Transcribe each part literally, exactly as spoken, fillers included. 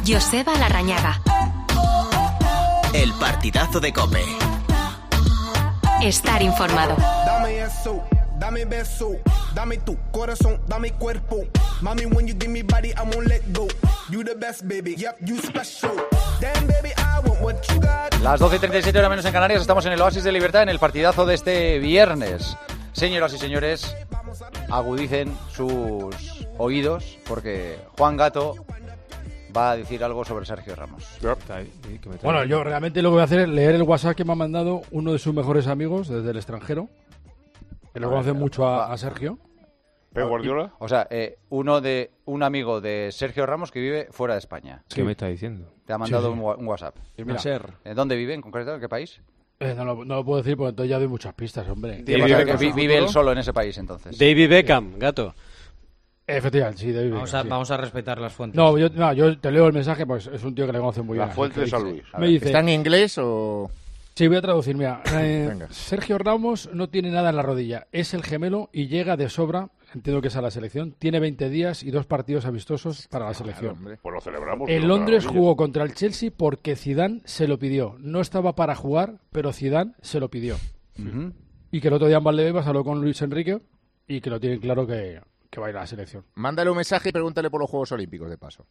Joseba Larrañaga. El partidazo de COPE. Estar informado. Dame eso, dame beso, dame tu corazón, dame cuerpo. Mami, when you give me body, I won't let go. You the best, baby, yep, you special. Damn, baby, I want what you got. Las doce y treinta y siete horas menos en Canarias, estamos en el Oasis de Libertad, en el partidazo de este viernes. Señoras y señores, agudicen sus oídos, porque Juan Gato va a decir algo sobre Sergio Ramos. Bueno, yo realmente lo que voy a hacer es leer el WhatsApp que me ha mandado uno de sus mejores amigos desde el extranjero, que lo conoce mucho a, a Sergio. ¿Pep Guardiola? O sea, eh, uno de un amigo de Sergio Ramos que vive fuera de España. ¿Qué me está diciendo? Te ha mandado Sí, sí. Un, un WhatsApp. Mira, ¿Eh, ¿Dónde vive en concreto? ¿En qué país? eh, no, lo, no lo puedo decir porque entonces ya doy muchas pistas, hombre. ¿Qué pasa? Que vi- vive él solo en ese país, entonces. David Beckham, Gato. Efectivamente, sí, David. Vamos a, sí. vamos a respetar las fuentes. No yo, no, yo te leo el mensaje, pues es un tío que le conoce muy La bien. fuente de San Luis. Me dice, ¿Está en inglés o...? sí, voy a traducir, mira. Eh, Venga. Sergio Ramos no tiene nada en la rodilla. Es el gemelo y llega de sobra, entiendo que es a la selección. Tiene veinte días y dos partidos amistosos para la selección. Hombre. Pues lo celebramos. En pero Londres maravilla. jugó contra el Chelsea porque Zidane se lo pidió. No estaba para jugar, pero Zidane se lo pidió. Ujú. Y que el otro día en Valdebebas habló con Luis Enrique y que lo tienen claro que, que va a ir a la selección. Mándale un mensaje y pregúntale por los Juegos Olímpicos, de paso.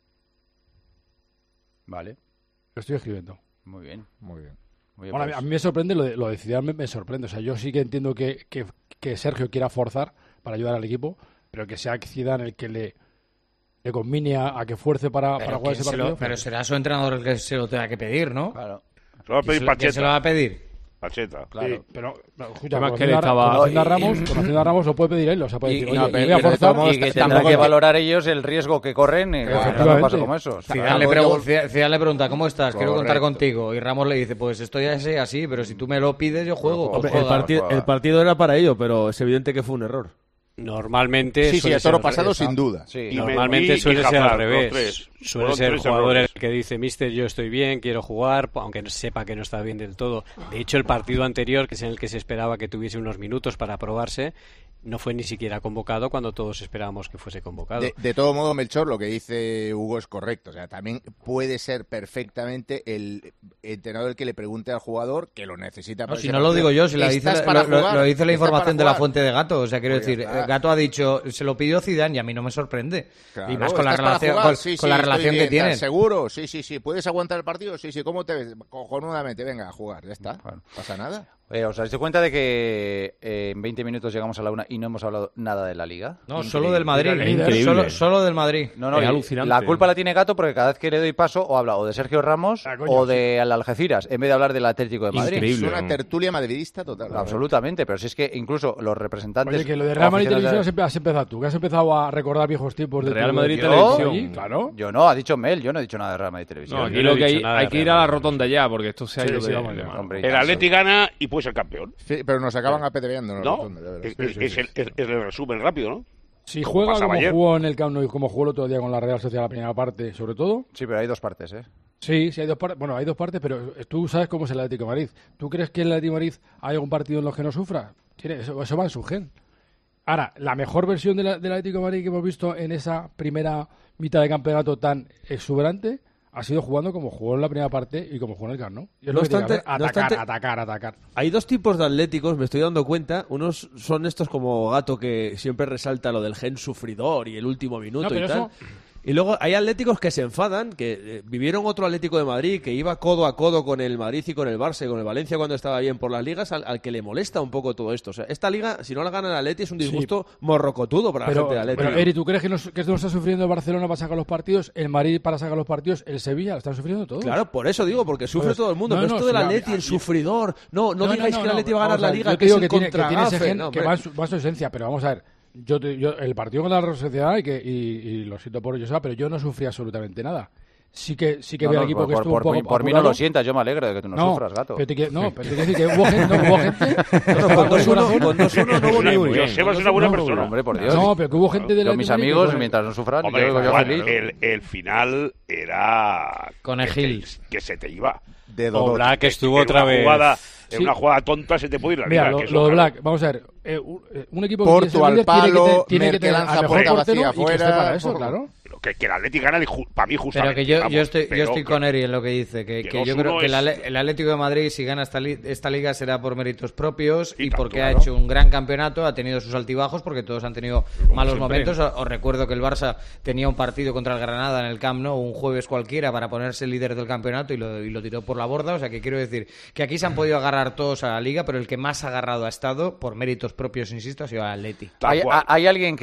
Vale, Lo estoy escribiendo. muy bien. Muy bien. Muy bien, Bueno, a mí- pues. a mí me sorprende, lo de, lo de Zidane me, me sorprende. O sea, yo sí que entiendo que, que, que Sergio quiera forzar para ayudar al equipo, pero que sea Zidane el que le, le conmine a, a que fuerce para, para Pero, jugar que ese se partido. lo- pero será su entrenador el que se lo tenga que pedir, ¿no? Claro, Se lo va a ¿Quién pedir se lo- quién se lo va Pacheta. a pedir? Pacheta. claro. Sí, pero, pero, escucha, Además que conociendo, le a, estaba- conociendo a No, y- Ramos, conociendo a Ramos lo puede pedir él. O sea, puede Y- decir, y- oye, no, voy pero- a pero de forzar. todos modos Y que tampoco tendrán que que- valorar ellos el riesgo que corren eh, cuando Efectivamente. pasa como esos. Zidane le, Tampoco pregu- Zidane- Zidane le pregunta, ¿cómo estás? Quiero contar Correcto. contigo. Y Ramos le dice, pues estoy así, así, pero si tú me lo pides, yo juego. Hombre, Pues Hombre, el, juega. partido, el partido era para ello, pero es evidente que fue un error. Normalmente Sí, sí, suele el toro ser al pasado revés. sin duda. Sí, Y no, me- Normalmente y- suele y ser al Hazard, los revés. tres. Suele Fueron ser el tres jugador el errores. que dice, mister, yo estoy bien, quiero jugar, aunque sepa que no está bien del todo. De hecho, el partido anterior, que es en el que se esperaba que tuviese unos minutos para probarse, no fue ni siquiera convocado cuando todos esperábamos que fuese convocado. De, de todo modo, Melchor, lo que dice Hugo es correcto. O sea, también puede ser perfectamente el entrenador el que le pregunte al jugador que lo necesita. No, para si ese no lo partido. digo yo, si la dice, ¿Estás la- para lo, lo- jugar? lo dice la ¿Estás información para de la jugar? fuente de Gato. O sea, quiero Pues ya decir, está. Gato ha dicho, se lo pidió Zidane y a mí no me sorprende. Claro, y más con la ¿estás para relación, jugar? con, Sí, con sí, la estoy relación bien, que tienen. ¿estás ¿Seguro? Sí, sí, sí. ¿Puedes aguantar el partido? Sí, sí. ¿Cómo te ves? Cojonudamente. Venga, a jugar. Ya está. Bueno. ¿Pasa nada? Eh, ¿Os habéis dado cuenta de que eh, en veinte minutos llegamos a la una y no hemos hablado nada de la Liga? No, solo del Madrid. Increíble. Solo, solo del Madrid. No, no, Es y alucinante. la culpa la tiene Gato porque cada vez que le doy paso o habla o de Sergio Ramos Ah, coño, o de al Algeciras en vez de hablar del Atlético de Madrid. Increíble. Es una ¿no? tertulia madridista total. Absolutamente, pero si es que incluso los representantes... Oye, que lo de Real Madrid oficiales de- Televisión has empe- has empezado tú, que has empezado a recordar viejos tiempos de Real tu- Madrid de- Televisión. Sí, claro. Yo no, ha dicho Mel, yo no he dicho nada de Real Madrid Televisión. No, Yo aquí no he lo que dicho hay, nada hay de que ir Real a la Madrid. rotonda ya, porque esto se ha Sí, ido sí, de, vamos de ya. mano. Hombre, El ya Atleti gana y puede ser campeón. Sí, pero nos acaban apedreando. ¿No? rotonda, ya verás. Es, es- es el, es- es el resumen rápido, ¿no? Si Como juega pasaba como ayer. jugó en el Camp Nou y como jugó el otro día con la Real Sociedad la primera parte, sobre todo, Sí, pero hay dos partes, ¿eh? sí, sí hay dos partes. Bueno, hay dos partes, pero tú sabes cómo es el Atlético de Madrid. ¿Tú crees que el Atlético de Madrid hay algún partido en los que no sufra? Tiene, eso, eso va en su gen. Ahora, la mejor versión de la- del Atlético de Madrid que hemos visto en esa primera mitad de campeonato tan exuberante ha sido jugando como jugó en la primera parte y como jugó en el Camp Nou. Y es No lo que tiene que obstante- hacer, no atacar, obstante- atacar, atacar. Hay dos tipos de atléticos, me estoy dando cuenta. Unos son estos como Gato, que siempre resalta lo del gen sufridor y el último minuto No, pero y tal. eso- Y luego hay atléticos que se enfadan, que eh, vivieron otro Atlético de Madrid, que iba codo a codo con el Madrid y con el Barça y con el Valencia cuando estaba bien por las ligas, al, al que le molesta un poco todo esto. O sea, esta liga, si no la gana el Atleti, es un disgusto morrocotudo para la Pero, gente del Atleti. pero, Eri, ¿tú crees que, nos, que esto no está sufriendo el Barcelona para sacar los partidos, el Madrid para sacar los partidos, el Sevilla? Lo están sufriendo todos. Claro, por eso digo, porque sufre Pues, todo el mundo. no, pero no, esto del sí, Atleti, a- el a- sufridor. No, no, No, digáis no, que el no, Atleti va a ganar vamos la ver, liga, yo te que es digo el que tiene, que tiene ese contragafe. gen No, que hombre. va en, su, va en su esencia, pero vamos a ver. Yo te- yo, el partido con la Real Sociedad, y, que, y, y lo siento por ello, pero yo no sufrí absolutamente nada. Sí que, sí que No, veo no, al equipo por, que estuvo por, un poco por, por mí no apurado. lo sientas, yo me alegro de que tú no, sufras, Gato. Pero te, quiero- no, pero te quiero decir que hubo gente, no, hubo gente No, no, con dos uno, con dos uno no hubo ni uno. Joseba es una buena no, persona. Hombre, por Dios. No, pero que hubo gente de la Yo, mis amigos, mientras no sufran, Hombre, yo, yo Juan, feliz. el, el final era... Conejil. Que, te- que se te iba. De O dolor. Black estuvo En otra una vez. jugada, en Sí. una jugada tonta se te puede ir la Mira, liga. lo, que eso, lo de claro. Black, vamos a ver, eh, un, un equipo que Porto quiere ser al líder tiene que, palo, te- tiene que Merkel tener lanza al mejor puerta portero vacía y que esté afuera, para eso, por- claro. Pero que, que el Atlético gana para mí justamente. Pero que yo, vamos, yo estoy, pero yo estoy que, con Eri en lo que dice, que, que que yo dos uno creo que el, es- Ale- el Atlético de Madrid, si gana esta, li- esta liga, será por méritos propios Y y, tanto, porque claro. ha hecho un gran campeonato, ha tenido sus altibajos, porque todos han tenido malos siempre. momentos. Os os recuerdo que el Barça tenía un partido contra el Granada en el Camp Nou un jueves cualquiera para ponerse líder del campeonato y lo, y lo tiró por la borda. O sea que quiero decir que aquí se han podido agarrar todos a la liga, pero el que más agarrado ha estado, por méritos propios, insisto, ha sido el Atleti. tal ¿Hay, cual. ¿Hay alguien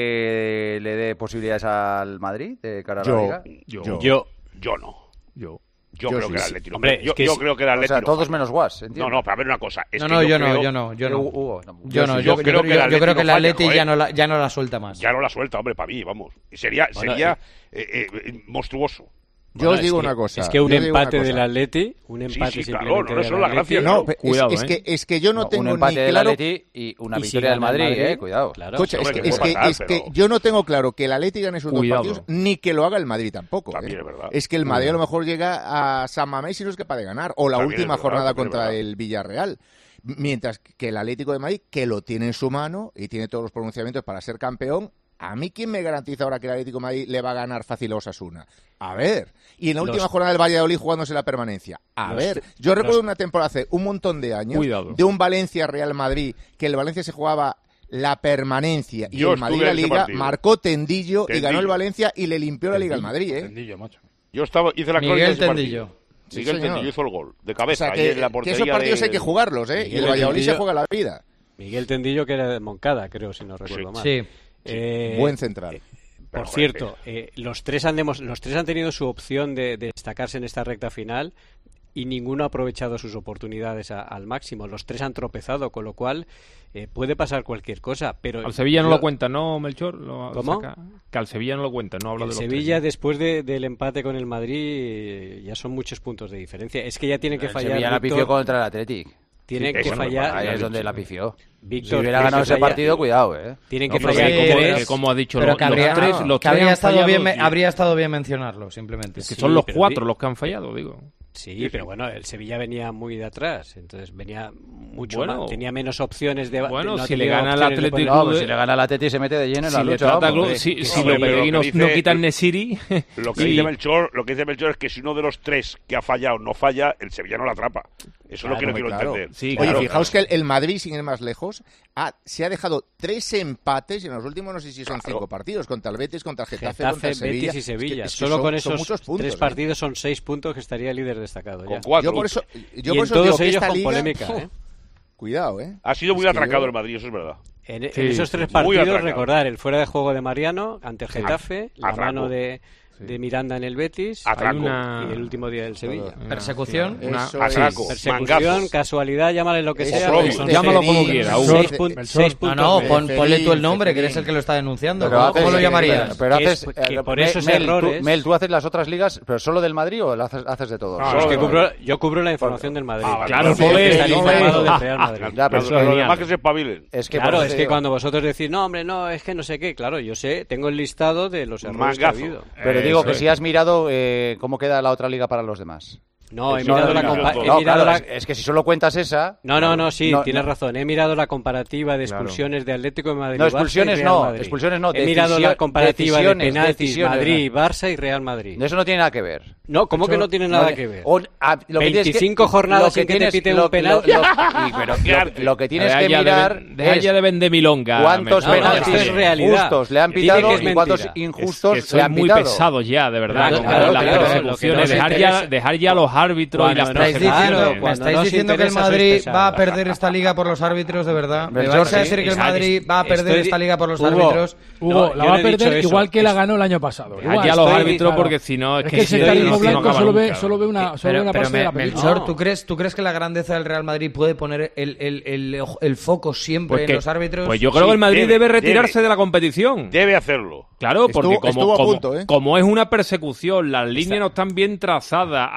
que le dé posibilidades al Madrid de cara a la Yo. Liga? yo, Yo. yo, yo no. Yo. Yo, Yo creo sí, que el sí. Atlético. Hombre, yo, es que yo sí. creo que el O Atlético. sea, todos menos Guas, entiendo. No, no, pero a ver una cosa. Es No, que no, yo, creo- no, yo no, yo no. Hugo, no. Yo no, sí, yo, yo yo creo creo, que el yo Atleti creo que no el falla, Atleti joder. ya no, la, ya no la suelta más. Ya no la suelta, hombre, para mí, vamos. Sería, Bueno, sería eh, eh, monstruoso. Yo Bueno, os digo es que- una cosa. Es que un yo os digo una empate cosa. del Atleti, un empate sí, claro, simplemente no, eso del es la Atleti, gracia. No, es- Cuidado, es, ¿eh? que, es que yo no No, tengo un empate ni del claro... Atleti y una Y si victoria del gana el Madrid, Madrid, eh, cuidado. Claro. Escucha, es, Hombre, que, que es, puede que, pasar, es que pero- yo no tengo claro que el Atleti gane sus Cuidado. dos partidos, ni que lo haga el Madrid tampoco. También ¿eh? es verdad. Es que el Madrid a lo mejor llega a San Mamés y no es capaz de ganar, o la También última es verdad, jornada también es contra verdad. el Villarreal. Mientras que el Atlético de Madrid, que lo tiene en su mano y tiene todos los pronunciamientos para ser campeón, ¿a mí quién me garantiza ahora que el Atlético de Madrid le va a ganar fácil a Osasuna? A ver. Y en la Los- última jornada del Valladolid jugándose la permanencia. A Los- ver. Yo recuerdo los- una temporada hace un montón de años Cuidado. de un Valencia-Real Madrid, que el Valencia se jugaba la permanencia y Yo el Madrid estuve la en ese Liga, partido. marcó Tendillo, y Tendillo. ganó el Valencia y le limpió la Liga al Madrid, ¿eh? Tendillo, macho. Yo estaba, hice la crónica de Miguel ese partido. Tendillo. Sí, Miguel señor. Tendillo hizo el gol, de O cabeza, sea, ahí que, en la que portería esos partidos de- hay que jugarlos, ¿eh? Y Miguel el Valladolid Tendillo- se juega la vida. Miguel Tendillo, que era de Moncada, creo, si no recuerdo mal. Sí. Eh, Buen central. Por Pero, cierto, joder, eh, los, tres han demos- los tres han tenido su opción de, de destacarse en esta recta final y ninguno ha aprovechado sus oportunidades a- al máximo. Los tres han tropezado, con lo cual eh, puede pasar cualquier cosa. Pero Al Sevilla no yo- lo cuenta, ¿no, Melchor? Lo ¿Cómo? saca. Que al Sevilla no lo cuenta, no habla El de los Sevilla, tres, después de- del empate con el Madrid, eh, ya son muchos puntos de diferencia. Es que ya tiene que El fallar. Sevilla la Víctor, pifió contra el Athletic. tiene Sí, que eso no es fallar. Ahí ya es dicho. donde la pifió. Víctor, Si hubiera tiene ganado que ese fallar- partido, cuidado, eh. Tienen ¿no? que No, pero fallar que como, tres. que como ha dicho, Pero los, que habría, los tres, los que tres habría, han estado fallado, bien, y- habría estado bien mencionarlo, simplemente. que Sí, son los pero cuatro di- los que han fallado, digo. Sí, pero bueno, el Sevilla venía muy de atrás, entonces venía mucho Bueno. más, tenía menos opciones de. Bueno, de- no si le tenía gana al opciones de Athletic poner- No, pues si le gana el Atleti se mete de lleno en Si la le lucha. trata vamos. glo- Sí. si, si No, los pero lo que peregrinos dice- no quitan Nesiri. Lo que y- dice Melchor, lo que dice Melchor es que si uno de los tres que ha fallado no falla, el Sevilla no la atrapa. Eso es lo que no Hombre, quiero claro. entender. Sí, Oye, claro, fijaos que el, el Madrid, sin ir más lejos, ha- se ha dejado tres empates en los últimos, no sé si son Claro. cinco partidos, contra el Betis, contra el Getafe, Getafe, contra el Sevilla. Betis y Sevilla. Es que- es que Solo son- con son esos muchos puntos, tres ¿eh? partidos son seis puntos que estaría líder destacado Con ya. cuatro. Yo por eso, yo y por en eso digo todos que ellos esta con liga... polémica, ¿eh? Cuidado, ¿eh? Ha sido muy Es que atracado yo- el Madrid, eso es verdad. En, en Sí, esos sí, tres sí. Muy partidos, atracado. recordar el fuera de juego de Mariano ante el Getafe, la Atraco. mano de, de Miranda en el Betis Atraco. Hay una- y el último día del Sevilla. una- Persecución. una- Eso Atraco. es. Persecución, Mangazos. casualidad, llámale lo que Eso sea. es. pero son Llámalo seis- como quiera, Hugo. seis, Melchor. pun- Melchor. seis No, puntos. no, de- pon, ponle tú el nombre, que Ceferín. eres el que lo está denunciando. Pero ¿Cómo, haces- cómo lo eh, llamarías? Pero Que haces, es- que eh, por Mel, esos Mel, tú, errores- Mel, ¿tú haces las otras ligas, pero solo del Madrid o las haces, haces de todos? No, Es que no, cubro- yo cubro la información del Madrid. Ah, vale. Claro, Sí, joder, Está no, informado eh. del Real Madrid. Ya, pero Los, eso los es demás genial. que se espabilen. Es que Claro, por es eso que digo- cuando vosotros decís, no, hombre, no, es que no sé qué, claro, yo sé, tengo el listado de los errores que ha Mangazo. habido. Pero digo Eso que es. si has mirado eh, cómo queda la otra liga para los demás. No, he Eso mirado no la lo he compa- mirado. he No, mirado claro, la- es, es que si solo cuentas esa... No, no, no, sí, No, tienes no. razón. He mirado la comparativa de Claro. expulsiones de Atlético de Madrid. No, Barça y expulsiones Real no, Madrid. expulsiones no, He mirado la decisio- comparativa de decisiones, penaltis decisiones, Madrid, Barça y Real Madrid. Eso no tiene nada que ver. No, ¿cómo que no tiene nada que ver? O- ah, lo que tienes que- veinticinco jornadas lo que sin que te tienes- piten lo- un penalti. lo- lo- y- pero lo- Lo que tienes Deja que ya de mirar ven- deja es ya de vender milonga. cuántos No, no, penaltis esto es realidad. justos le han Dice pitado que es y cuántos mentira. injustos Es que le son han muy pitado. pesados ya, de verdad. Claro, con claro, las claro, persecuciones. lo que no dejar, se ya, interesa- dejar ya los árbitros y Cuando las no se- ¿Estáis Claro, diciendo, cuando me no estáis os diciendo que el interesa, sois Madrid pesados. va a perder esta liga por los árbitros, de verdad? ¿Me Melchor, vais a sí. decir que el Esa- Madrid va a perder estoy- esta liga por los Hugo, árbitros? No, Ah, No, la yo va no a he perder dicho eso. igual que la Es- ganó el año pasado. Deja Igual. ya los Estoy- árbitros, claro. porque si no, es, Es que, que el si no, sectarismo no blanco acaba solo ve, nunca. solo ve una, solo ve Pero, una pero parte de me- la película. Melchor, No. ¿tú crees, ¿tú crees que la grandeza del Real Madrid puede poner el, el, el, el foco siempre Pues, en que- los árbitros? pues yo creo Sí, que el Madrid debe, debe, retirarse debe. de la competición. Debe hacerlo. Claro, porque Estuvo- como, estuvo a como- punto, ¿eh? como es una persecución, las líneas no están bien trazadas, hay una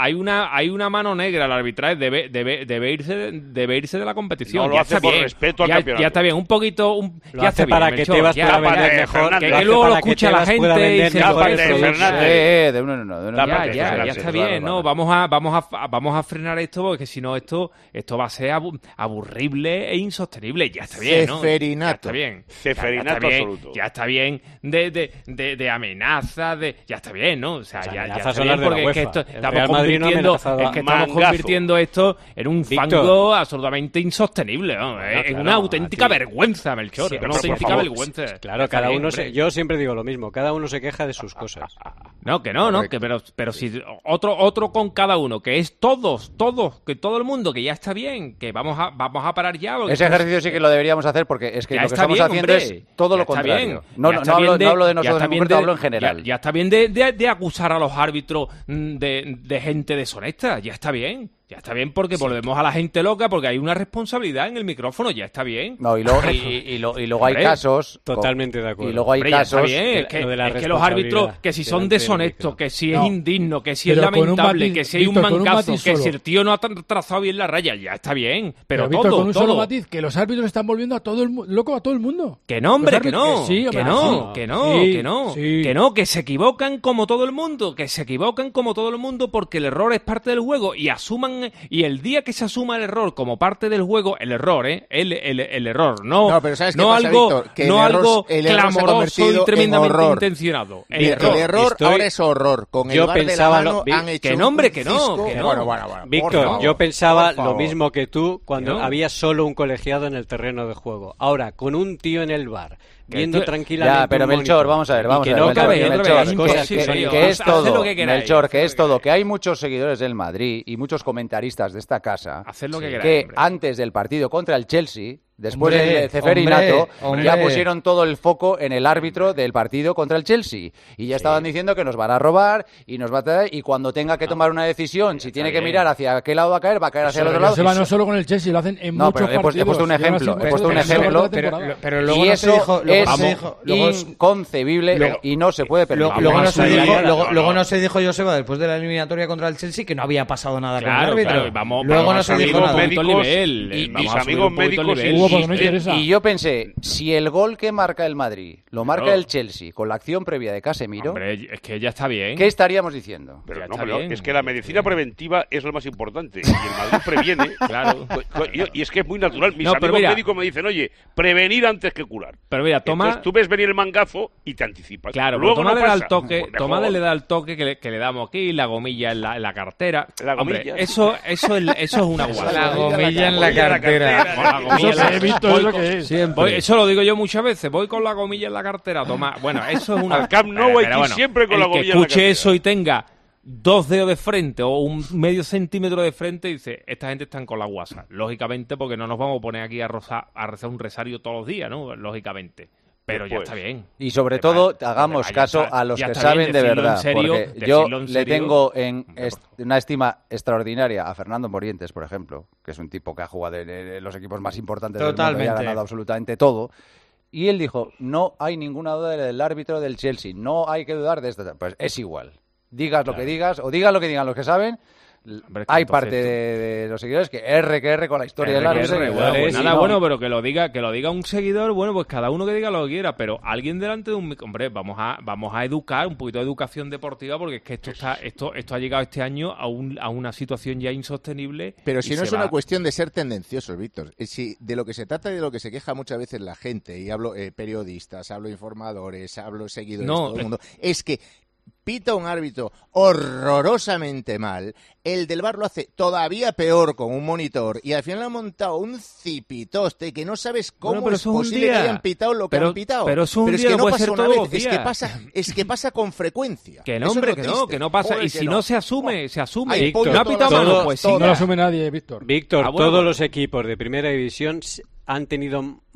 una hay una mano negra al arbitraje, debe, debe, debe, irse, debe irse de la competición. No lo ya hace está por bien. respeto al ya, campeonato. ya está bien, un poquito... Un, Lo ya hace está para bien, que Melchor, Tebas ya, pueda para vender que- mejor. Que, Lo que hace luego lo para que escucha la Tebas pueda gente y vender se mejor lo el cree. producto. Eh, de uno en uno, de uno en Ya, uno. ya, ya Fernando, está Vale, bien, vale. ¿no? Vamos a, vamos a, vamos a frenar esto porque si no esto, esto va a ser abu- aburrible e insostenible. Ya está bien, ¿no? Ceferinato. Ya está bien. Ceferinato ya está bien, absoluto. Ya está bien de, de, de, de amenazas, de, ya está bien, ¿no? O sea, Las ya, ya amenazas está son bien las de la porque es que UEFA. esto, El estamos Real Madrid no ha convirtiendo, amenazado a- es que estamos Mangazo. convirtiendo esto en un Víctor. fango absolutamente insostenible, ¿no? Es claro, una a auténtica ti. vergüenza, Melchor. Sí, una pero por auténtica favor. vergüenza. Claro, Ya está cada bien, uno hombre. se, yo siempre digo lo mismo, cada uno se queja de sus cosas. No, que no, no, que pero, pero si otro, otro con cada uno, que es todos, todos, que todo el mundo, que ya está bien, que vamos a, vamos a parar ya. porque Ese esto es- ejercicio sí que lo deberíamos hacer porque es que Ya lo que está estamos bien, haciendo hombre. es todo Ya lo está contrario. bien. No, Ya no, está no, hablo, bien no hablo de ya nosotros está en bien concreto, de- hablo en general. Ya, ya está bien de, de- de acusar a los árbitros mm, de, de gente deshonesta, ya está bien. Ya está bien porque volvemos a la gente loca porque hay una responsabilidad en el micrófono, ya está bien. No, y luego, y, y- y lo- y luego hay Hombre, casos... Totalmente de acuerdo. Y luego hay Hombre, ya está casos... bien, es que, lo de la es que los árbitros, que si son responsabilidad delante del deshonestos, micro. que si es No. indigno, que si es Pero con un lamentable, matiz, que si hay un Víctor, con un mangazo, matiz que si solo. el tío no ha tra- trazado bien la raya, ya está bien. Pero, Pero, Víctor, todo, con un todo. solo matiz, que los árbitros están volviendo a todo el mu- loco a todo el mundo. Que no, hombre, Los que árbitros- no, sí, que hombre, no, sí. que no, Sí, que no, sí. que no, que se equivocan como todo el mundo, que se equivocan como todo el mundo porque el error es parte del juego y asuman, y el día que se asuma el error como parte del juego, el error, ¿eh? El, el, el error, no, No, pero ¿sabes qué no pasa, algo, Víctor? Que no el error- algo el error se ha clamoroso convertido y en tremendamente horror. intencionado. El El error. error Estoy- ahora es horror. Con el Yo bar de la pensaba mano lo- Vi- han hecho que un no, hombre, que no, cisco. que no. Bueno, bueno, bueno, por Víctor, favor, yo pensaba por lo favor. mismo que tú cuando ¿No? había solo un colegiado en el terreno de juego. Ahora, con un tío en el bar, Que viendo tú- tranquilamente Ya, pero un Melchor, monitor, vamos a ver, y vamos que a ver. no Melchor, otra cabe vez, en otra las vez, que- cosas que, que son que imposible. es Haced todo, lo que queráis, Melchor, haced que lo es que todo, queráis. que hay muchos seguidores del Madrid y muchos comentaristas de esta casa Haced lo que que queráis, hombre. antes del partido contra el Chelsea, después Hombre, del Ceferinato, hombre, ya hombre. pusieron todo el foco en el árbitro del partido contra el Chelsea y ya estaban diciendo que nos van a robar y nos va a traer y cuando tenga que tomar una decisión, si tiene que bien. mirar hacia qué lado va a caer, va a caer hacia el Pero otro no lado. se va no solo con el Chelsea, lo hacen en No, muchos pero he puesto- he partidos. puesto un Llevan ejemplo, así he puesto un muchos ejemplo. partidos de Pero, temporada. pero luego y no eso se dijo, luego es no se dijo, luego, inconcebible luego- y no se puede permitir. luego- luego no se Vamos a dijo, ver, luego, no, luego no. no se dijo, Joseba, después de la eliminatoria contra el Chelsea, que no había pasado nada con el Claro, árbitro. claro, vamos, luego vamos no a se subir dijo un nada. poquito el Médicos nivel. y vamos mis a subir amigos un poquito el médicos nivel. Hugo, porque no interesa. Y yo pensé, si el gol que marca el Madrid lo marca Claro. el Chelsea con la acción previa de Casemiro, Hombre, es que ya está bien. ¿qué estaríamos diciendo? Pero Ya no, está pero bien. es que la medicina preventiva es lo más importante. Y el Madrid previene. Claro. Y, y es que es muy natural. Mis No, pero amigos mira. médicos me dicen, oye, prevenir antes que curar. Pero mira, toma... Entonces tú ves venir el mangazo y te anticipas. Claro, luego Tomás no le da pasa. el toque, Pues mejor. Tomás le da el toque que le, que le damos aquí, la gomilla en la, en la cartera. La Hombre, gomilla. eso, eso, es, eso es una guasa. La gomilla en la cartera. Con la gomilla en la- He visto voy eso con- que es. voy- eso lo digo yo muchas veces, voy con la gomilla en la cartera, Tomás. Bueno, eso es una... Al Camp Nou hay que ir siempre con el la gomilla que en la escuche cartera. eso y tenga dos dedos de frente o un medio centímetro de frente, dice, esta gente están con la guasa. Lógicamente, porque no nos vamos a poner aquí a, rozar- a rezar un rosario todos los días, ¿no? Lógicamente. Pero ya Pues, está bien. Y sobre Que todo, va, hagamos ya caso está, a los ya que está bien, saben de decirlo en verdad. serio, Porque yo decirlo en le serio. tengo en Hombre, est- una estima extraordinaria a Fernando Morientes, por ejemplo, que es un tipo que ha jugado en, en los equipos más importantes del mundo y ha Totalmente. ganado absolutamente todo. Y él dijo, no hay ninguna duda del árbitro del Chelsea, no hay que dudar de esto. Pues es igual. Digas lo que digas, o digan lo que digan los que saben, Hombre, es que hay entonces parte tú- de, de los seguidores que R que R con la historia del R que árbitro. R, y bueno, pues pues sí, nada, no. bueno, pero que lo diga, que lo diga un seguidor, bueno, pues cada uno que diga lo que quiera, pero alguien delante de un mic- hombre, vamos a, vamos a educar, un poquito de educación deportiva, porque es que esto está, esto, esto ha llegado este año a un, a una situación ya insostenible. Pero y si no se es una va- cuestión de ser tendenciosos, Víctor. Eh, Si de lo que se trata y de lo que se queja muchas veces la gente, y hablo eh, periodistas, hablo informadores, hablo seguidores, No, todo el eh. mundo, es que pita un árbitro horrorosamente mal, el del bar lo hace todavía peor con un monitor y al final ha montado un cipitoste que no sabes cómo Bueno, pero es eso es un posible día. que hayan pitado lo que Pero- han pitado. pero eso un es día que no no puede pasa ser una todos vez, los es que días. pasa, es que pasa con frecuencia. Que no, Eso hombre, es que lo no, triste. que no pasa. Joder, y si que no. se asume, se asume. Hay pollo no ha todas pitado las mano, semanas, pues todo. No siga. lo asume nadie, Víctor. Víctor, Ah, bueno, todos bueno. los equipos de primera división s- han tenido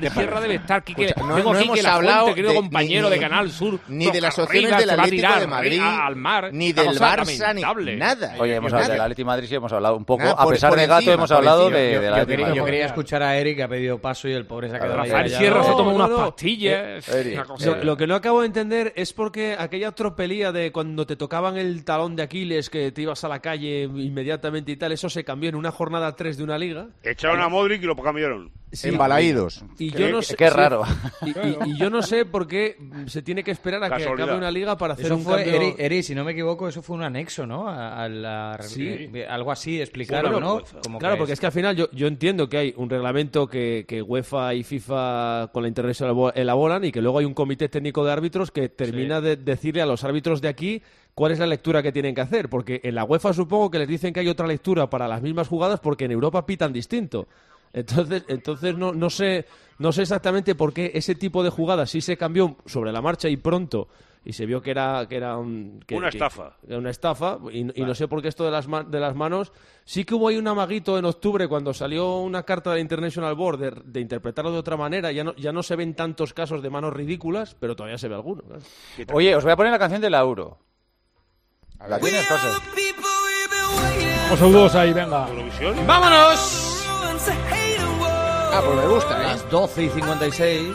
Rafael Sierra debe estar. Quique, Escucha, no- tengo no aquí hemos que la hablado fuente, querido de- compañero ni- de Canal Sur. ni de toca las opciones arriba, del se va a Atlético tirar de Madrid, a- al mar. ni Una del cosa Barça, ni lamentable. nada. Oye, hemos Nada. hablado del Atlético de Madrid, sí hemos hablado un poco. Nada, a por- pesar por de Gato, encima, hemos por hablado encima. de, Yo- del yo Atlético de Quería- Madrid. yo quería escuchar a Eric, que ha pedido paso y el pobre se ha quedado ahí Rafael callado. Sierra se No, toma no, unas no. pastillas. Eh, una cosa- Lo, lo que no acabo de entender es porque aquella tropelía de cuando te tocaban el talón de Aquiles, que te ibas a la calle inmediatamente y tal, eso se cambió en una jornada tres de una liga. Echaron a Modric y lo cambiaron. Sí, Embalaídos. Y Qué- yo no sé, qué sí, raro. Y, y- y yo no sé por qué se tiene que esperar a que Casualidad. acabe una liga para hacer Eso un fue, cambio. Eri, Eri, si no me equivoco, eso fue un anexo, ¿no? A, a la, Sí. algo así explicaron, Bueno, ¿no? pues, Como claro, que porque es que al final yo, yo entiendo que hay un reglamento que, que UEFA y FIFA con la Internacional elabo- elaboran y que luego hay un comité técnico de árbitros que termina de decirle a los árbitros de aquí cuál es la lectura que tienen que hacer, porque en la UEFA supongo que les dicen que hay otra lectura para las mismas jugadas porque en Europa pitan distinto. Entonces, entonces no, no sé, no sé exactamente por qué ese tipo de jugadas sí se cambió sobre la marcha y pronto, y se vio que era que era un, que, una que, estafa, que una estafa, y, vale. y no sé por qué esto de las de las manos. Sí que hubo ahí un amaguito en octubre cuando salió una carta de International Board de, de interpretarlo de otra manera. Ya no, ya no se ven tantos casos de manos ridículas, pero todavía se ve alguno. Claro. Oye, os voy a poner la canción de la Euro. La tienes, José. Vamos saludos ahí, venga. ¡Vámonos! Ah, pues me gusta, ¿eh? Las doce y cincuenta y seis.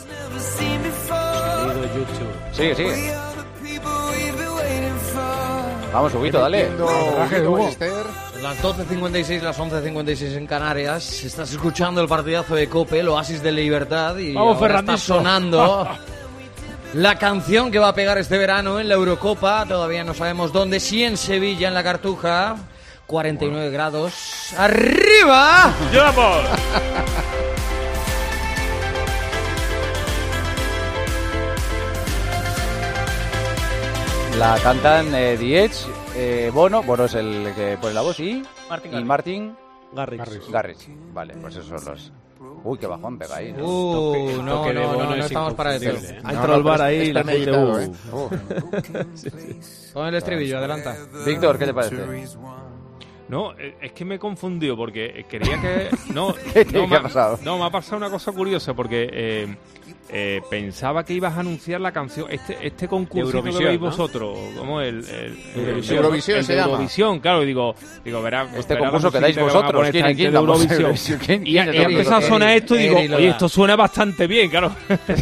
Sigue, sigue. Vamos, Huguito, dale. Las doce cincuenta y seis, las once cincuenta y seis en Canarias. Estás escuchando el partidazo de COPE, el Oasis de Libertad. Y Vamos, ahora está Fernandito. sonando la canción que va a pegar este verano en la Eurocopa. Todavía no sabemos dónde. Sí, en Sevilla, en la Cartuja. cuarenta y nueve grados. ¡Arriba! ¡Vamos! La cantan eh, The Edge, eh, Bono, Bono es el que pone la voz, y Martin y Garrix. Martin Garrix. Garrix. Vale, pues esos son los... Uy, qué bajón pega ahí, ¿no? Uh, no, toque de no, Bono no, no es estamos para eso. inconfundible, ¿eh? Ha entrado al bar ahí la gente. meditado, uh. ¿eh? Oh. Pon el estribillo, adelanta. Víctor, ¿qué te parece? No, eh, es que me he confundido porque quería que... No, ¿Qué, no, qué me ha pasado? No, me ha pasado una cosa curiosa porque eh, eh, pensaba que ibas a anunciar la canción, este este concurso que Eurovisión, veis ¿no? vosotros, ¿cómo el, el, Eurovisión, Eurovisión el se de llama. Eurovisión, claro, y digo, digo, verá, Este verá la concurso que dais musiquita van a vosotros, poner ¿quién, esta quién gente de damos Eurovisión. Eurovisión? ¿Quién- Y, quién y es el empezó a Eri, sonar Eri, esto y digo, Eri lo oye, da. esto suena bastante bien, claro.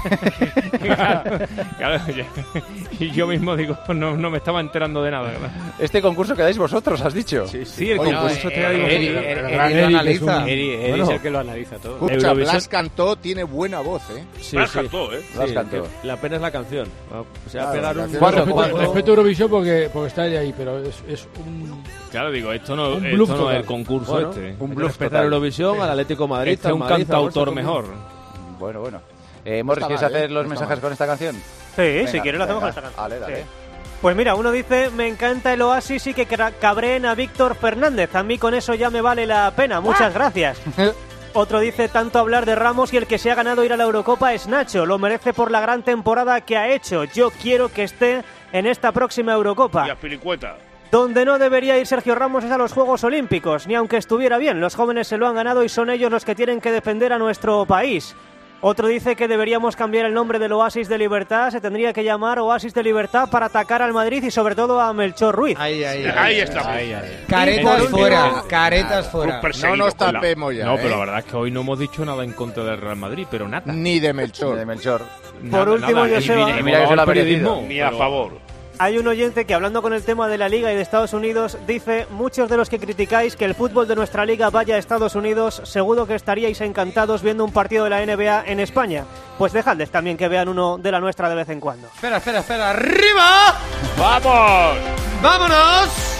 claro, claro, ya. Y yo mismo digo, no, no me estaba enterando de nada, ¿verdad? Este concurso que dais vosotros, has dicho. Sí, sí, el Oye, concurso no, este ya digo, Eri, sí. Eri, Eri Eri, lo que es analiza. un- Eri, Eri Bueno. es el que lo analiza todo. Escucha, Eurovisión. Blas cantó, tiene buena voz, ¿eh? Sí, Blas sí. cantó, ¿eh? Blas Sí, cantó. que la pena es la canción. O sea, Claro, pegar la un... canción- ¿Cuánto, Respeto, cuánto? respeto a Eurovisión porque, porque está ella ahí, pero es, es un... Claro, digo, esto no, Un esto bluff no total. es el concurso Bueno, este. Un Hay que bluff respetar total. Eurovisión, al Atlético de Madrid. Este es un al Madrid, al cantautor Barça, mejor. Bueno, bueno. Eh, Morris, está ¿quieres mal, hacer ¿eh? los No está mensajes mal. con esta canción? Sí, Venga, si quieres lo hacemos venga. con esta canción. Dale, dale. Sí. Pues mira, uno dice, me encanta el Oasis y que cra- cabreen a Víctor Fernández. A mí con eso ya me vale la pena. Muchas gracias. Otro dice, tanto hablar de Ramos y el que se ha ganado ir a la Eurocopa es Nacho. Lo merece por la gran temporada que ha hecho. Yo quiero que esté en esta próxima Eurocopa. Y a Pilicueta. Donde no debería ir Sergio Ramos es a los Juegos Olímpicos, ni aunque estuviera bien. Los jóvenes se lo han ganado y son ellos los que tienen que defender a nuestro país. Otro dice que deberíamos cambiar el nombre del Oasis de Libertad. Se tendría que llamar Oasis de Libertad para atacar al Madrid y sobre todo a Melchor Ruiz. Ahí, ahí, ahí. Ahí está. Ahí, ahí. Caretas Y por fuera, último- caretas fuera. Un perseguido. No nos con la- tapemos ya, No, ¿eh? pero la verdad es que hoy no hemos dicho nada en contra del Real Madrid, pero nada. Ni de Melchor. De Melchor. Por último, nada. Joseba. Y Y mira que se lo ha merecido. Ni a favor. Hay un oyente que, hablando con el tema de la Liga y de Estados Unidos, dice: muchos de los que criticáis que el fútbol de nuestra Liga vaya a Estados Unidos, seguro que estaríais encantados viendo un partido de la N B A en España. Pues dejadles también que vean uno de la nuestra de vez en cuando. Espera, espera, espera. ¡Arriba! ¡Vamos! ¡Vámonos!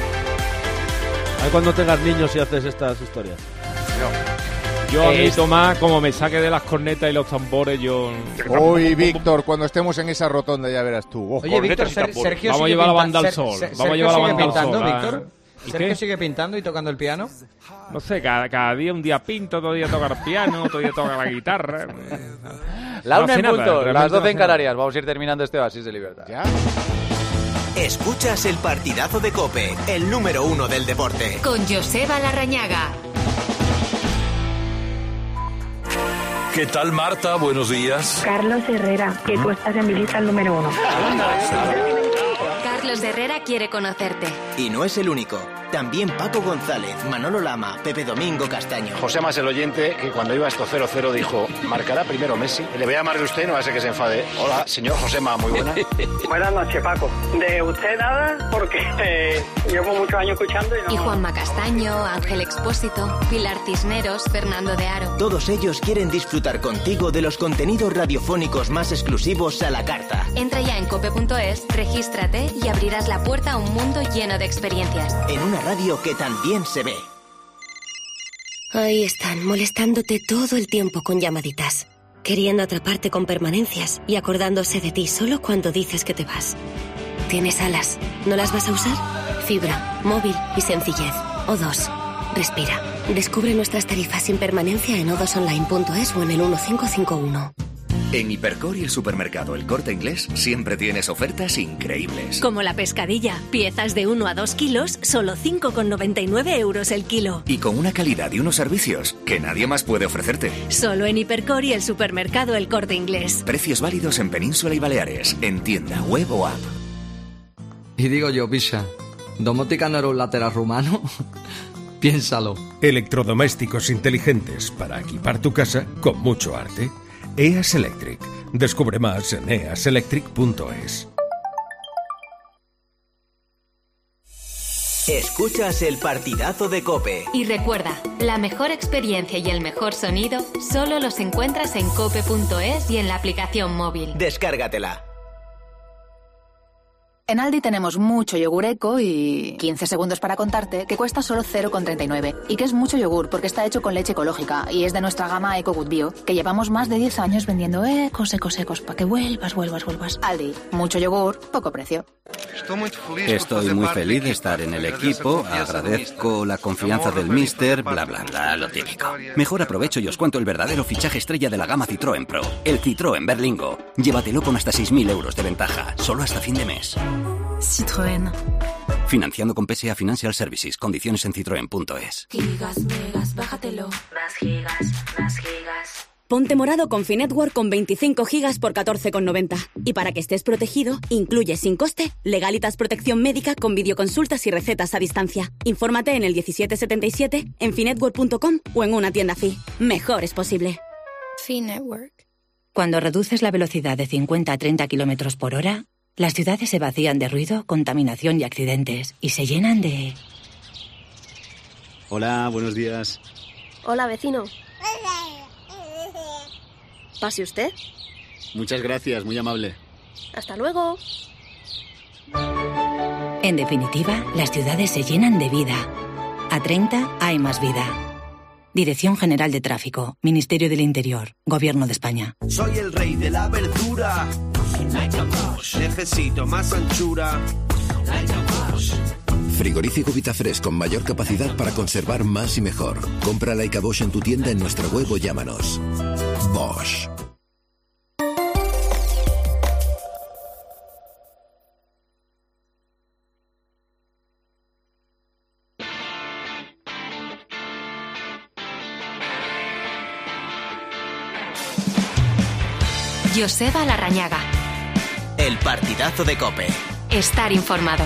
Ahí cuando tengas niños y haces estas historias. Yo a mí, Es- Tomás, como me saque de las cornetas y los tambores, yo... Uy, Víctor, cuando estemos en esa rotonda ya verás tú. Ojo. Oye, Víctor, cornetas y Ser- tambores. Sergio Vamos a sigue llevar la pinta- banda al Ser- sol, Ser- vamos a Sergio llevar la sigue banda al pintando, sol, ah. Víctor. ¿Y ¿Sergio qué? sigue pintando y tocando el piano? No sé, cada, cada día un día pinto, otro día toca el piano, otro día toca la guitarra. La No una hace en nada, punto, realmente las no doce en hace nada. Canarias. Vamos a ir terminando este Oasis de Libertad. ¿Ya? Escuchas el partidazo de COPE, el número uno del deporte. Con Joseba Larrañaga. ¿Qué tal, Marta? Buenos días. Carlos Herrera, que tú estás en mi lista el número uno. Carlos Herrera quiere conocerte. Y no es el único. También Paco González, Manolo Lama, Pepe Domingo Castaño. José Más, el oyente, que cuando iba esto cero cero dijo, marcará primero Messi. Le voy a llamar de usted, no va a ser que se enfade. Hola, señor Josema, muy buena. Buenas noches, Paco. De usted nada, porque eh, llevo muchos años escuchando y no... Y Juanma Castaño, Ángel Expósito, Pilar Cisneros, Fernando de Aro. Todos ellos quieren disfrutar contigo de los contenidos radiofónicos más exclusivos a la carta. Entra ya en cope punto es, regístrate y abrirás la puerta a un mundo lleno de experiencias. En una radio que también se ve. Ahí están, molestándote todo el tiempo con llamaditas, queriendo atraparte con permanencias y acordándose de ti solo cuando dices que te vas. tienes alas. ¿No las vas a usar? Fibra, móvil y sencillez. O dos. Respira. Descubre nuestras tarifas sin permanencia en o dos online punto es o en el uno cinco cinco uno. En Hipercor y el supermercado El Corte Inglés siempre tienes ofertas increíbles. Como la pescadilla, piezas de uno a dos kilos, solo cinco con noventa y nueve euros el kilo. Y con una calidad y unos servicios que nadie más puede ofrecerte. Solo en Hipercor y el supermercado El Corte Inglés. Precios válidos en Península y Baleares, en tienda, web o app. Y digo yo, Pisa, ¿domótica no era un lateral rumano? Piénsalo. Electrodomésticos inteligentes para equipar tu casa con mucho arte. E A S Electric. Descubre más en e a s electric punto es. Escuchas el partidazo de COPE. Y recuerda, la mejor experiencia y el mejor sonido solo los encuentras en cope punto es y en la aplicación móvil. Descárgatela. En Aldi tenemos mucho yogur eco y quince segundos para contarte que cuesta solo cero con treinta y nueve. Y que es mucho yogur porque está hecho con leche ecológica y es de nuestra gama Eco Good Bio, que llevamos más de diez años vendiendo ecos, ecos, ecos, para que vuelvas, vuelvas, vuelvas. Aldi, mucho yogur, poco precio. Estoy muy feliz de estar en el equipo, agradezco la confianza del míster, bla bla bla, lo típico. Mejor aprovecho y os cuento el verdadero fichaje estrella de la gama Citroën Pro, el Citroën Berlingo. Llévatelo con hasta seis mil euros de ventaja, solo hasta fin de mes. Citroën. Financiando con P S A Financial Services, condiciones en citroen punto es. Gigas, megas, bájatelo. Más gigas, más gigas. Ponte morado con Finetwork con veinticinco gigas por catorce con noventa. Y para que estés protegido, incluye sin coste Legalitas Protección Médica con videoconsultas y recetas a distancia. Infórmate en el diecisiete setenta y siete, en finetwork punto com o en una tienda Fi. Mejor es posible. Finetwork. Cuando reduces la velocidad de cincuenta a treinta kilómetros por hora, las ciudades se vacían de ruido, contaminación y accidentes y se llenan de... Hola, buenos días. Hola, vecino. ¿Pase usted? Muchas gracias, muy amable. Hasta luego. En definitiva, las ciudades se llenan de vida. A treinta hay más vida. Dirección General de Tráfico, Ministerio del Interior, Gobierno de España. Soy el rey de la verdura. Necesito más anchura. Frigorífico Vitafresh con mayor capacidad para conservar más y mejor. Compra Leica Bosch en tu tienda en nuestra web o llámanos. Bosch. Joseba Larrañaga. El partidazo de COPE. Estar informado.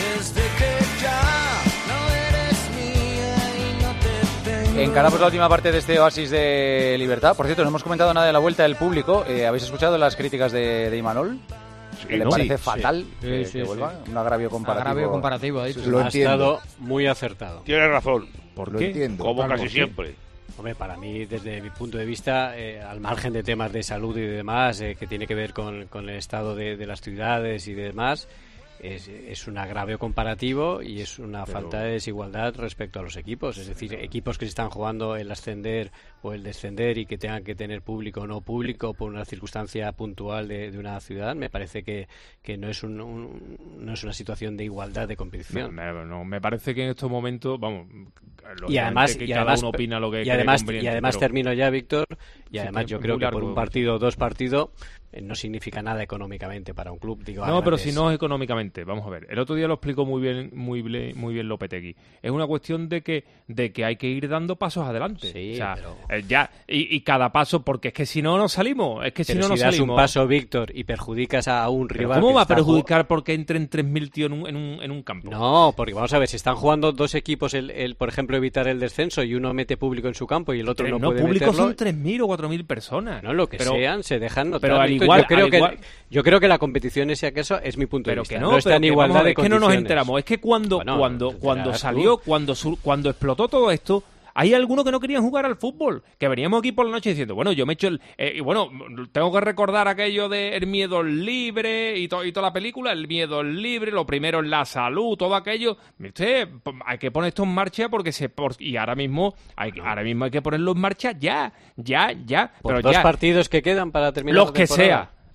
Encaramos la última parte de este oasis de libertad. Por cierto, no hemos comentado nada de la vuelta del público. Eh, ¿Habéis escuchado las críticas de, de Imanol? Sí, que le ¿no? parece Sí, fatal sí. que, Sí, que sí, vuelva. sí. Un agravio comparativo. Agravio comparativo, ha dicho. Sí, sí. Lo ha estado muy acertado. Tienes razón. ¿Por Lo qué? entiendo. Como Claro, casi sí. siempre. Hombre, para mí, desde mi punto de vista, eh, al margen de temas de salud y demás, eh, que tiene que ver con, con el estado de, de las ciudades y demás, es, es un agravio comparativo y es una Pero- falta de desigualdad respecto a los equipos. Es decir, equipos que están jugando el ascender o el descender y que tengan que tener público o no público por una circunstancia puntual de, de una ciudad, me parece que, que no es un, un- no es una situación de igualdad de competición. Me, me- no, me parece que en estos momentos, vamos, y además, que y cada además, uno opina lo que y cree además, conveniente, y además pero- termino ya, Víctor, y Sí, además que yo es creo muy que largo. por un partido o dos partidos eh, no significa nada económicamente para un club. Digo, a No, pero grandes- si no es económicamente, vamos a ver. El otro día lo explicó muy bien, muy bien, muy bien Lopetegui. Es una cuestión de que, de que hay que ir dando pasos adelante. Sí, o sea, pero- eh, ya y, y cada paso, porque es que si no no salimos, es que si Pero no si no das salimos. un paso, Víctor, y perjudicas a un Pero rival. ¿cómo que va a está perjudicar porque entren tres mil tíos en un, en, un, en un campo? No, porque vamos a ver, si están jugando dos equipos, el, el, por ejemplo, evitar el descenso y uno mete público en su campo y el otro Tres- no, no, puede público meterlo. son tres mil o cuatro mil personas. No, lo que Pero- sean, se dejan notar. pero al Víctor. igual- yo creo al que igual- yo creo que la competición en ese caso es mi punto pero de vista. que no, no, está pero en que, igualdad vamos a ver, de es que no nos condiciones. enteramos. Es que cuando, Bueno, cuando, te cuando enterarás salió, tú. cuando, sur- cuando explotó todo esto, hay algunos que no querían jugar al fútbol, que veníamos aquí por la noche diciendo, bueno, yo me echo el... eh, y bueno, tengo que recordar aquello de el miedo libre y, to- y toda la película, el miedo libre, lo primero es la salud, todo aquello. Usted, hay que poner esto en marcha porque se... por- y ahora mismo, hay, ahora mismo hay que ponerlo en marcha ya, ya, ya. Por pero dos ya. partidos que quedan para terminar Los la que temporada. sea.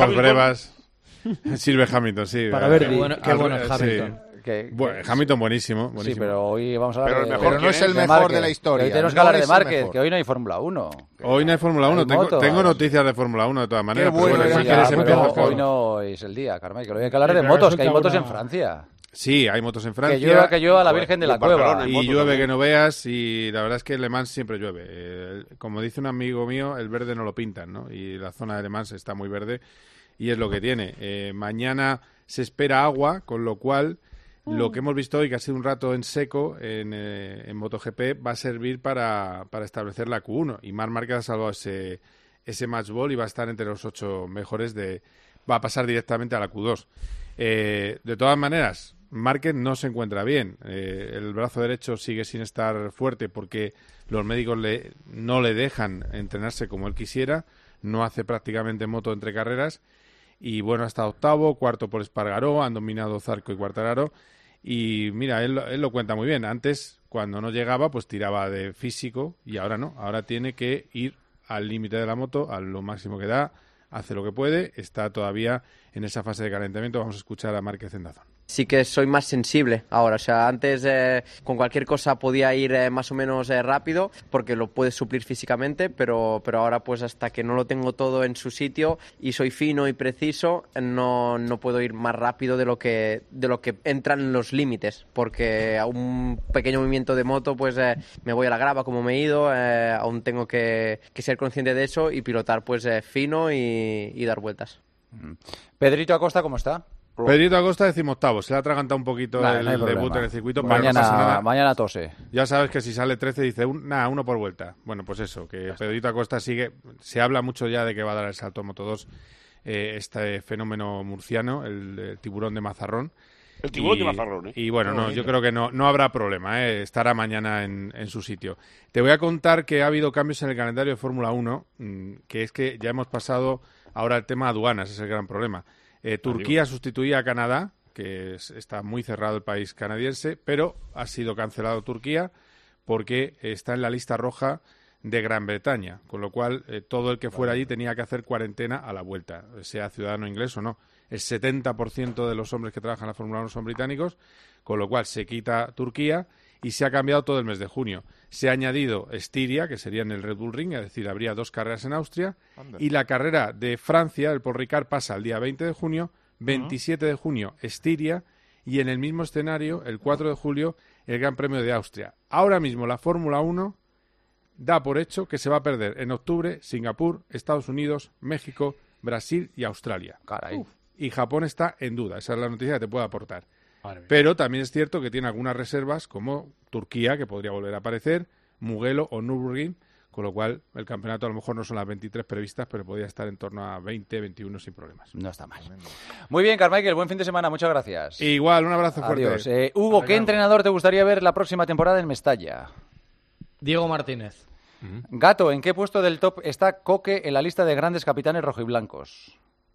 últimos Hamilton. brevas. Sirve Hamilton, sí. Para ver, Eh, qué bueno, qué al- bueno sí. Hamilton. Que- Bueno, Hamilton buenísimo, Sí, buenísimo. pero hoy vamos a hablar Pero el de... mejor, Pero no es el de mejor Márquez, de la historia. que hoy tenemos que no hablar de es el Márquez, mejor. que hoy no hay Fórmula uno. Hoy no hay Fórmula uno. Hay Tengo, moto, tengo vamos. noticias de Fórmula uno de todas maneras. bueno, pero bueno, ya, si Sí, quieres ya, empezar pero con- hoy no es el día, Carmen, que lo hay que hablar Sí, de pero motos, resulta que hay motos una- en Francia. Sí, hay motos en Francia. Que llueva, que llueva la Virgen de la en Barcelona Cueva. hay Y motos llueve también. que no veas, y la verdad es que en Le Mans siempre llueve. Eh, como dice un amigo mío, el verde no lo pintan, ¿no? Y la zona de Le Mans está muy verde. y es lo que tiene. Eh, mañana se espera agua, con lo cual lo que hemos visto hoy, que ha sido un rato en seco en, eh, en MotoGP, va a servir para, para establecer la Q uno. Y Marc Márquez ha salvado ese, ese match ball y va a estar entre los ocho mejores de... va a pasar directamente a la Q dos. Eh, de todas maneras, Márquez no se encuentra bien. Eh, el brazo derecho sigue sin estar fuerte porque los médicos le, no le dejan entrenarse como él quisiera. No hace prácticamente moto entre carreras. Y bueno, ha estado octavo, cuarto por Espargaró, han dominado Zarco y Quartararo. Y mira, él, él lo cuenta muy bien. Antes, cuando no llegaba, pues tiraba de físico y ahora no. Ahora tiene que ir al límite de la moto, a lo máximo que da, hace lo que puede, está todavía en esa fase de calentamiento. Vamos a escuchar a Márquez en Dazón. Sí que soy más sensible ahora, o sea, antes eh, con cualquier cosa podía ir eh, más o menos eh, rápido porque lo puedes suplir físicamente, pero, pero ahora pues hasta que no lo tengo todo en su sitio y soy fino y preciso, no, no puedo ir más rápido de lo que de lo que entran los límites, porque a un pequeño movimiento de moto pues eh, me voy a la grava como me he ido, eh, aún tengo que, que ser consciente de eso y pilotar pues eh, fino y, y dar vueltas. Pedrito Acosta, ¿cómo está? Pedrito Acosta decimoctavo, se le ha atragantado un poquito Nah, el no hay debut problema. en el circuito. Mañana- pero no pasa nada. mañana tose. Ya sabes que si sale trece dice, un, nada, uno por vuelta. Bueno, pues eso, que Pedrito Acosta sigue, se habla mucho ya de que va a dar el salto a Moto dos, eh, este fenómeno murciano, el, el tiburón de Mazarrón. El tiburón y, de Mazarrón, ¿eh? Y bueno, Qué no, bonito. yo creo que no, no habrá problema, ¿eh? Estará mañana en, en su sitio. Te voy a contar que ha habido cambios en el calendario de Fórmula uno, mmm, que es que ya hemos pasado ahora el tema aduanas, ese es el gran problema. Eh, Turquía sustituía a Canadá, que es, está muy cerrado el país canadiense, pero ha sido cancelado Turquía porque está en la lista roja de Gran Bretaña, con lo cual eh, todo el que fuera allí tenía que hacer cuarentena a la vuelta, sea ciudadano inglés o no. El setenta por ciento de los hombres que trabajan en la Fórmula uno son británicos, con lo cual se quita Turquía y se ha cambiado todo el mes de junio. Se ha añadido Estiria, que sería en el Red Bull Ring, es decir, habría dos carreras en Austria, Anda. y la carrera de Francia, el Paul Ricard, pasa el día veinte de junio, veintisiete de junio Estiria, y en el mismo escenario, el cuatro de julio, el Gran Premio de Austria. Ahora mismo la Fórmula uno da por hecho que se va a perder en octubre Singapur, Estados Unidos, México, Brasil y Australia. Caray. Y Japón está en duda, esa es la noticia que te puedo aportar. Madre mía. Pero también es cierto que tiene algunas reservas, como Turquía, que podría volver a aparecer, Mugello o Nürburgring, con lo cual el campeonato a lo mejor no son las veintitrés previstas, pero podría estar en torno a veinte, veintiuno sin problemas. No está mal. Muy bien, Carmichael, buen fin de semana, muchas gracias. Igual, un abrazo fuerte. Adiós. Eh, Hugo, ¿qué entrenador te gustaría ver la próxima temporada en Mestalla? Diego Martínez. Gato, ¿en qué puesto del top está Coque en la lista de grandes capitanes rojiblancos?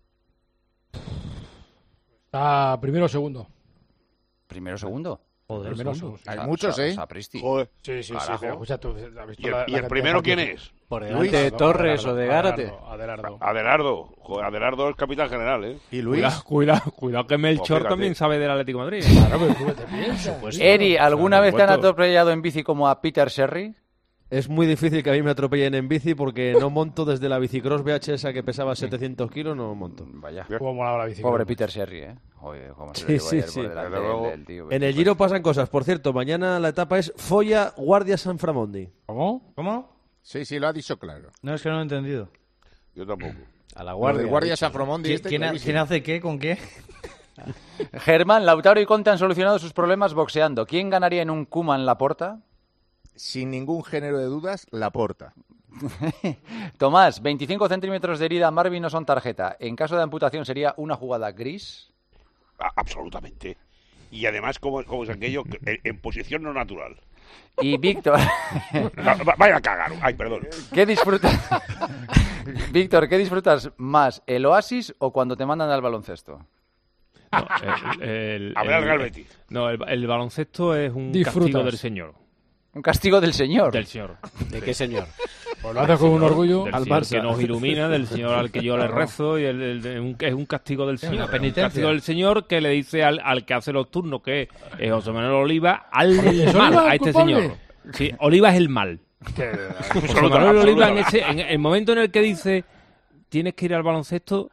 Está primero o segundo. ¿Primero o segundo? Joder, primero o segundo. Hay muchos, ¿eh? Sapristi. Joder. Sí, sí, sí. Carajo. Pero, escucha, tú, ¿has visto ¿Y el, la- y la el cantidad primero de quién partidos? es? Por Luis. delante de Torres o de Gárate. Adelardo, Adelardo. Adelardo. Joder, Adelardo es capitán general, ¿eh? ¿Y Luis? Cuidado, cuidado, cuidado que Melchor Pues fíjate. también sabe del Atlético de Madrid. Claro, pero tú qué te piensas. Pues Eri, ¿alguna por vez te han supuesto. atropellado en bici como a Peter Sherry? Es muy difícil que a mí me atropellen en bici porque no monto desde la bicicross V H S que pesaba setecientos kilos, no monto. Vaya. ¿Cómo molaba la bicicleta? Pobre Peter Sherry, ¿eh? Joder, cómo se Sí, le llevó sí, ayer sí. por delante Desde luego. del- del tío. En el Giro pasan cosas. Por cierto, mañana la etapa es Folla Guardia San Framondi. ¿Cómo? ¿Cómo? Sí, sí, lo ha dicho claro. No, es que no lo he entendido. Yo tampoco. A la Guardia, Guardia. Guardia Safromondi. ¿Qui- Este, ¿Quién, ha- clarísimo. quién hace qué? ¿Con qué? Germán, Lautaro y Conte han solucionado sus problemas boxeando. ¿Quién ganaría en un Kuman Laporta? Sin ningún género de dudas, Laporta. Tomás, veinticinco centímetros de herida a Marvin no son tarjeta. En caso de amputación sería una jugada gris. A- absolutamente. Y además, como, como es aquello, que en, en posición no natural. Y Víctor, Va- va- Vaya a cagar. Ay, perdón. ¿qué disfrutas? Víctor, ¿qué disfrutas más, el Oasis o cuando te mandan al baloncesto? No, el, el- Habrá el- el Real Betis. No, el, el baloncesto es un Disfrutas. castigo del señor. Un castigo del señor. Del señor. ¿De qué señor? Pues lo haces con un orgullo. Del Al señor Barça. que nos ilumina, del señor al que yo le rezo, y el, el- de un- es un castigo del Sí, señor. una Un penitencia. castigo del señor que le dice al, al que hace los turnos, que es José Manuel Oliva, al ¿Es mal, Oliva a el este culpable? señor. Sí, Oliva es el mal. Que- José Manuel Oliva, en, ese, en el momento en el que dice tienes que ir al baloncesto,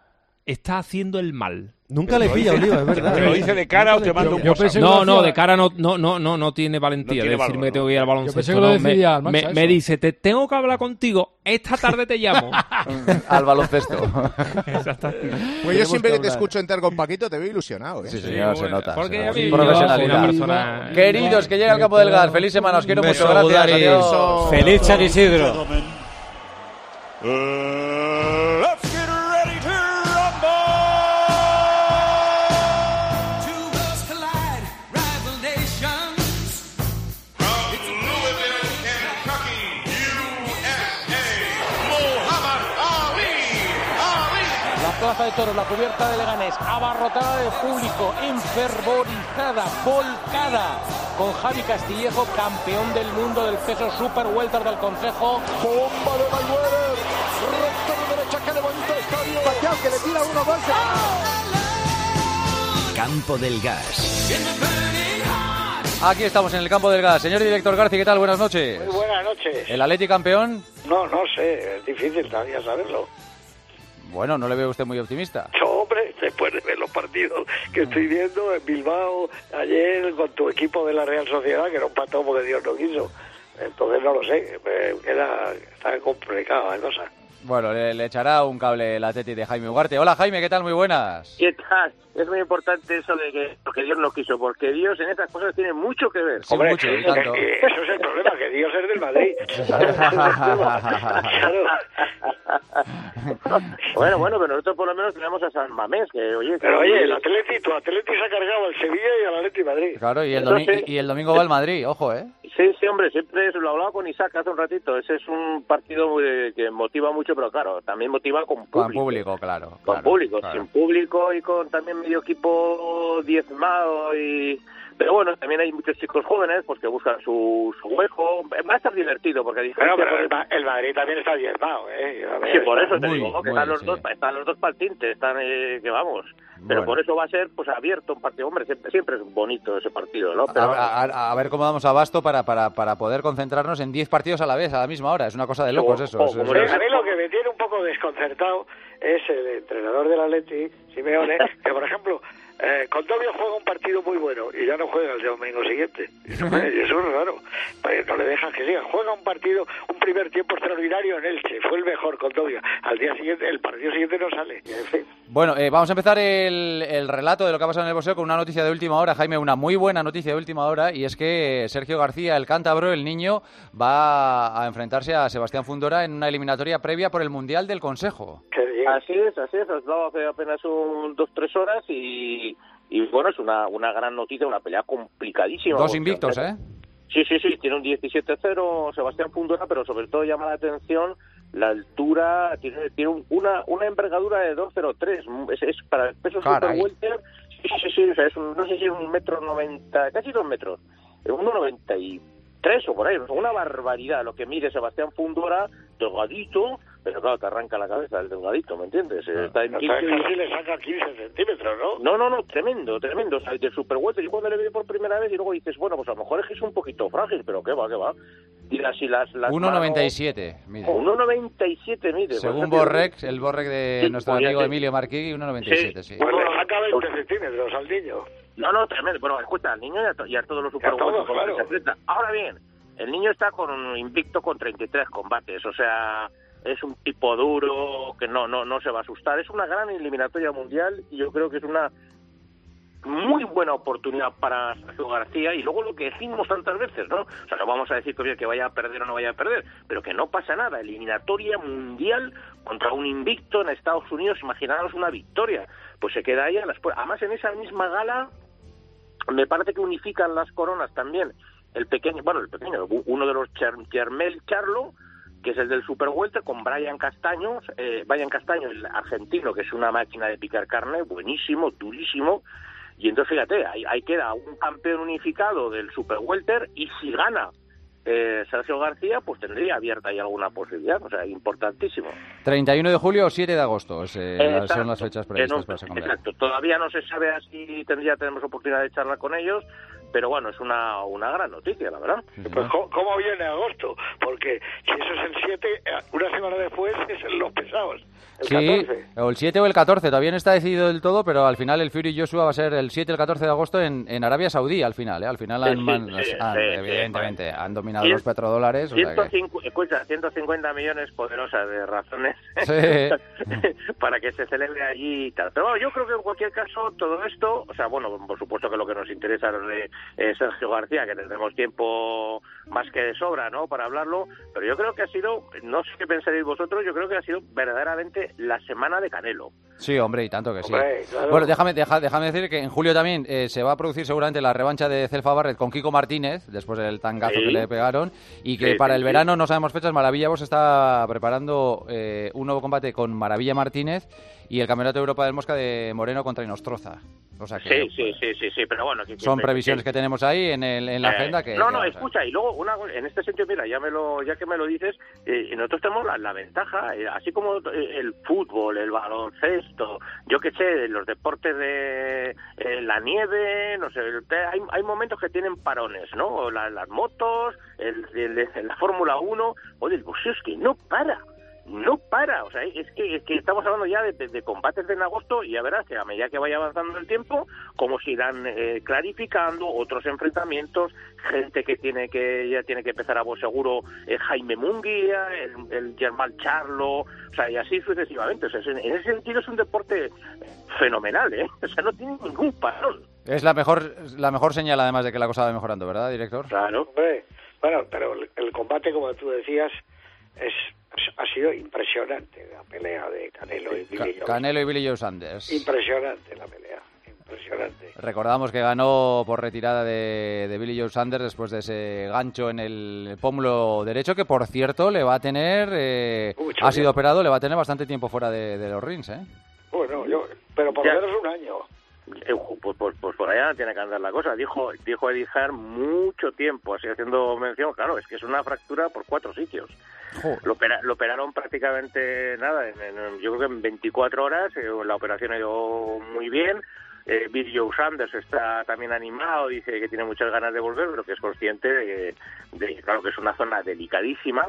está haciendo el mal. Nunca le pilla, Oliva, es verdad. ¿Te lo dice de cara o te manda un WhatsApp? No, no, de cara no, no, no, no, no tiene valentía No tiene de decirme valor, que tengo ¿no? que ir al Yo baloncesto. pensé que lo No, decidía me, al Maxa, me, eso. me dice, te tengo que hablar contigo, esta tarde te llamo. Al baloncesto. Exactamente. Pues yo siempre que te escucho entrar con Paquito te veo ilusionado, ¿eh? Sí, señor, se nota. Porque se a nota. mí- Profesionalidad. una persona- Queridos, que llega al campo del gas. Feliz semana, os quiero Beso, mucho. Gracias. Gudari. Adiós. Feliz San Isidro. Let's get ready to rumble. Two worlds collide, rival nations. From Louisville, Kentucky, U S A, Muhammad Ali. Ali. La plaza de toros, la cubierta de Leganés, abarrotada de público, enfervorizada, volcada, con Javi Castillejo, campeón del mundo del peso super welter del Consejo. Bomba de Mayweather, recta de derecha que levanta el estadio. Pacquiao que le tira uno más. Campo del Gas. Aquí estamos en el campo del gas. Señor director García, ¿qué tal? Buenas noches. Muy buenas noches. ¿El Atleti campeón? No, no sé, es difícil todavía saberlo. Bueno, no le veo usted muy optimista. No, hombre, después de ver los partidos que estoy viendo en Bilbao ayer con tu equipo de la Real Sociedad, que no empató porque Dios no quiso. Entonces no lo sé, me queda, está complicada la cosa. Bueno, le, le echará un cable el Atleti de Jaime Ugarte. Hola Jaime, ¿qué tal? Muy buenas. ¿Qué tal? Es muy importante eso de que porque Dios no quiso, porque Dios en estas cosas tiene mucho que ver. Sí, mucho, y tanto. Eh, eso es el problema, que Dios es del Madrid. Bueno, bueno, pero nosotros por lo menos tenemos a San Mamés, que oye... Pero que- oye, el Atleti, tu Atleti se ha cargado al Sevilla y al Atleti Madrid. Claro, y el, Entonces- domi- y el domingo va el Madrid, ojo, ¿eh? Sí, sí, hombre, siempre eso lo hablaba con Isaac hace un ratito. Ese es un partido muy- que motiva mucho, pero claro, también motiva con público. Con público, claro. Con claro, público, claro. sin público y con también medio equipo diezmado y... Pero bueno, también hay muchos chicos jóvenes pues que buscan su, su hueco. Va a estar divertido porque a Bueno, diferencia... pero el, por- Ma- el Madrid también está diezmado, ¿eh? A ver, Sí, por eso te Muy, digo, ¿no? que muy, están los sí. dos, están los dos paltintes, están eh, que vamos. Pero Bueno. por eso va a ser pues abierto un partido. Hombre, siempre, siempre es bonito ese partido, ¿no? Pero A, a- a ver cómo damos abasto para, para, para poder concentrarnos en diez partidos a la vez, a la misma hora. Es una cosa de locos eso. o- eso como es- Sí, a mí lo que me tiene un poco desconcertado es el entrenador del Atleti, Simeone, que por ejemplo, eh, Condovio juega un partido muy bueno y ya no juega el domingo siguiente. Eso, eso es raro. Pues no le dejan que siga. Juega un partido, un primer tiempo extraordinario en Elche. Fue el mejor Condovio. Al día siguiente, el partido siguiente no sale. En fin. Bueno, eh, vamos a empezar el, el relato de lo que ha pasado en el boxeo con una noticia de última hora, Jaime, una muy buena noticia de última hora, y es que Sergio García, el cántabro, el niño, va a enfrentarse a Sebastián Fundora en una eliminatoria previa por el Mundial del Consejo. así es, así es. Has dado hace apenas un dos, tres horas y, y bueno, es una, una gran noticia, una pelea complicadísima. Dos porque, invictos, hombre, ¿eh? Sí, sí, sí, tiene un diecisiete cero Sebastián Fundora, pero sobre todo llama la atención la altura, tiene, tiene un- una, una envergadura de dos cero tres, es, es para el peso Caray. super welter, sí, sí, sí, o sea, es un, no sé si es un metro noventa, casi dos metros, uno noventa y tres o por ahí, una barbaridad lo que mide Sebastián Fundora, delgadito, pero claro, te arranca la cabeza el delgadito, ¿me entiendes? Está en O sea, quince- casi le saca quince centímetros, ¿no? no, no, no, tremendo, tremendo. O sea, de super welter, yo cuando le vi por primera vez y luego dices, bueno, pues a lo mejor es que es un poquito frágil, pero qué va, qué va. Y las, y las, las uno noventa y siete, mide. uno noventa y siete mide. Según pues, Borrec, el Borrec de Sí, nuestro pues ya amigo te- Emilio Marquí, uno noventa y siete, sí. Pues le saca veinte centímetros al niño. No, no, tremendo. Bueno, escucha, al niño y a, to- y a todos los super Y a todos, welter con los que claro. se enfrenta. Ahora bien, el niño está con un invicto con treinta y tres combates, o sea, es un tipo duro que no, no, no se va a asustar. Es una gran eliminatoria mundial y yo creo que es una muy buena oportunidad para Sergio García y luego lo que decimos tantas veces, ¿no? O sea, no vamos a decir que, oye, que vaya a perder o no vaya a perder, pero que no pasa nada. Eliminatoria mundial contra un invicto en Estados Unidos, imaginaros una victoria. Pues se queda ahí a las puertas. Además, en esa misma gala me parece que unifican las coronas también. El pequeño, bueno, el pequeño, uno de los Cher- Germel Charlo, que es el del Super Welter, con Brian Castaño, eh, Brian Castaño, el argentino, que es una máquina de picar carne, buenísimo, durísimo. Y entonces, fíjate, ahí, ahí queda un campeón unificado del Super Welter, y si gana eh, Sergio García, pues tendría abierta ahí alguna posibilidad, o sea, importantísimo. treinta y uno de julio o siete de agosto es, eh, las- Exacto. son las fechas previstas En un- para ese combate. Exacto, todavía no se sabe si tendría tenemos oportunidad de charlar con ellos, pero bueno, es una, una gran noticia, la verdad. Pues ¿cómo, cómo viene agosto? Porque si eso es el siete, eh, una semana después es en los pesados. el Sí, catorce. o el siete o el catorce, todavía no está decidido del todo, pero al final el Fury Joshua va a ser el siete y el catorce de agosto en, en Arabia Saudí, al final, ¿eh? Al final han, Sí, man- sí, sí, han- sí, evidentemente, sí. han dominado Cien- los petrodólares. O sea ciento que- cincuenta, escucha, ciento cincuenta millones poderosas de razones Sí. para que se celebre allí y tal. Pero bueno, yo creo que en cualquier caso todo esto, o sea, bueno, por supuesto que lo que nos interesa es de eh, Sergio García, que tendremos tiempo más que de sobra, ¿no?, para hablarlo, pero yo creo que ha sido, no sé qué pensaréis vosotros, yo creo que ha sido verdaderamente la semana de Canelo. Sí, hombre, y tanto que sí. Hombre, claro. Bueno, déjame, deja- déjame decir que en julio también eh, se va a producir seguramente la revancha de Celfa Barret con Kiko Martínez, después del tangazo Sí. que le pegaron, y que Sí, para sí, el sí. verano no sabemos fechas. Maravilla Vos está preparando eh, un nuevo combate con Maravilla Martínez y el Campeonato de Europa del Mosca de Moreno contra Inostroza. O sea que Sí, sí, sí, sí, sí, pero bueno. Que, son que- previsiones que tenemos ahí en, el- en la Eh, agenda que... no, que no, vamos a ver. escucha, y luego una, en este sentido, mira, ya me lo, ya que me lo dices, eh, nosotros tenemos la, la ventaja, eh, así como eh, el fútbol, el baloncesto, yo qué sé, los deportes de eh, la nieve, no sé, el- te- hay, hay momentos que tienen parones, ¿no? O la- las motos, el, el- la Fórmula uno, oye, el boxeo es que no para. No para, o sea, es que, es que estamos hablando ya de, de- de combates de en agosto y ya verás que a medida que vaya avanzando el tiempo, como se irán eh, clarificando otros enfrentamientos, gente que tiene que ya tiene que empezar a vos seguro, eh, Jaime Munguía, el, el Germán Charlo, o sea, y así sucesivamente. O sea, es- en ese sentido es un deporte fenomenal, ¿eh? O sea, no tiene ningún parón. Es la mejor, la mejor señal, además, de que la cosa va mejorando, ¿verdad, director? Claro. Hombre, bueno, pero el, el combate, como tú decías, es ha sido impresionante la pelea de Canelo y Billy Joe. Canelo y Billy Joe Sanders. Impresionante la pelea, impresionante. Recordamos que ganó por retirada de, de Billy Joe Sanders después de ese gancho en el pómulo derecho, que por cierto le va a tener, eh, Mucho ha sido tiempo. operado, le va a tener bastante tiempo fuera de, de los rings, ¿eh? Bueno, yo, pero por lo Ya. menos un año. Eh, Pues, pues, pues por allá tiene que andar la cosa. Dijo dijo Eddie Hearn mucho tiempo, así haciendo mención. Claro, es que es una fractura por cuatro sitios. Lo, opera- lo operaron prácticamente nada, en, en- yo creo que en veinticuatro horas. eh, la operación ha ido muy bien. Eh, Billy Joe Sanders está también animado, dice que tiene muchas ganas de volver, pero que es consciente de, de claro, que es una zona delicadísima.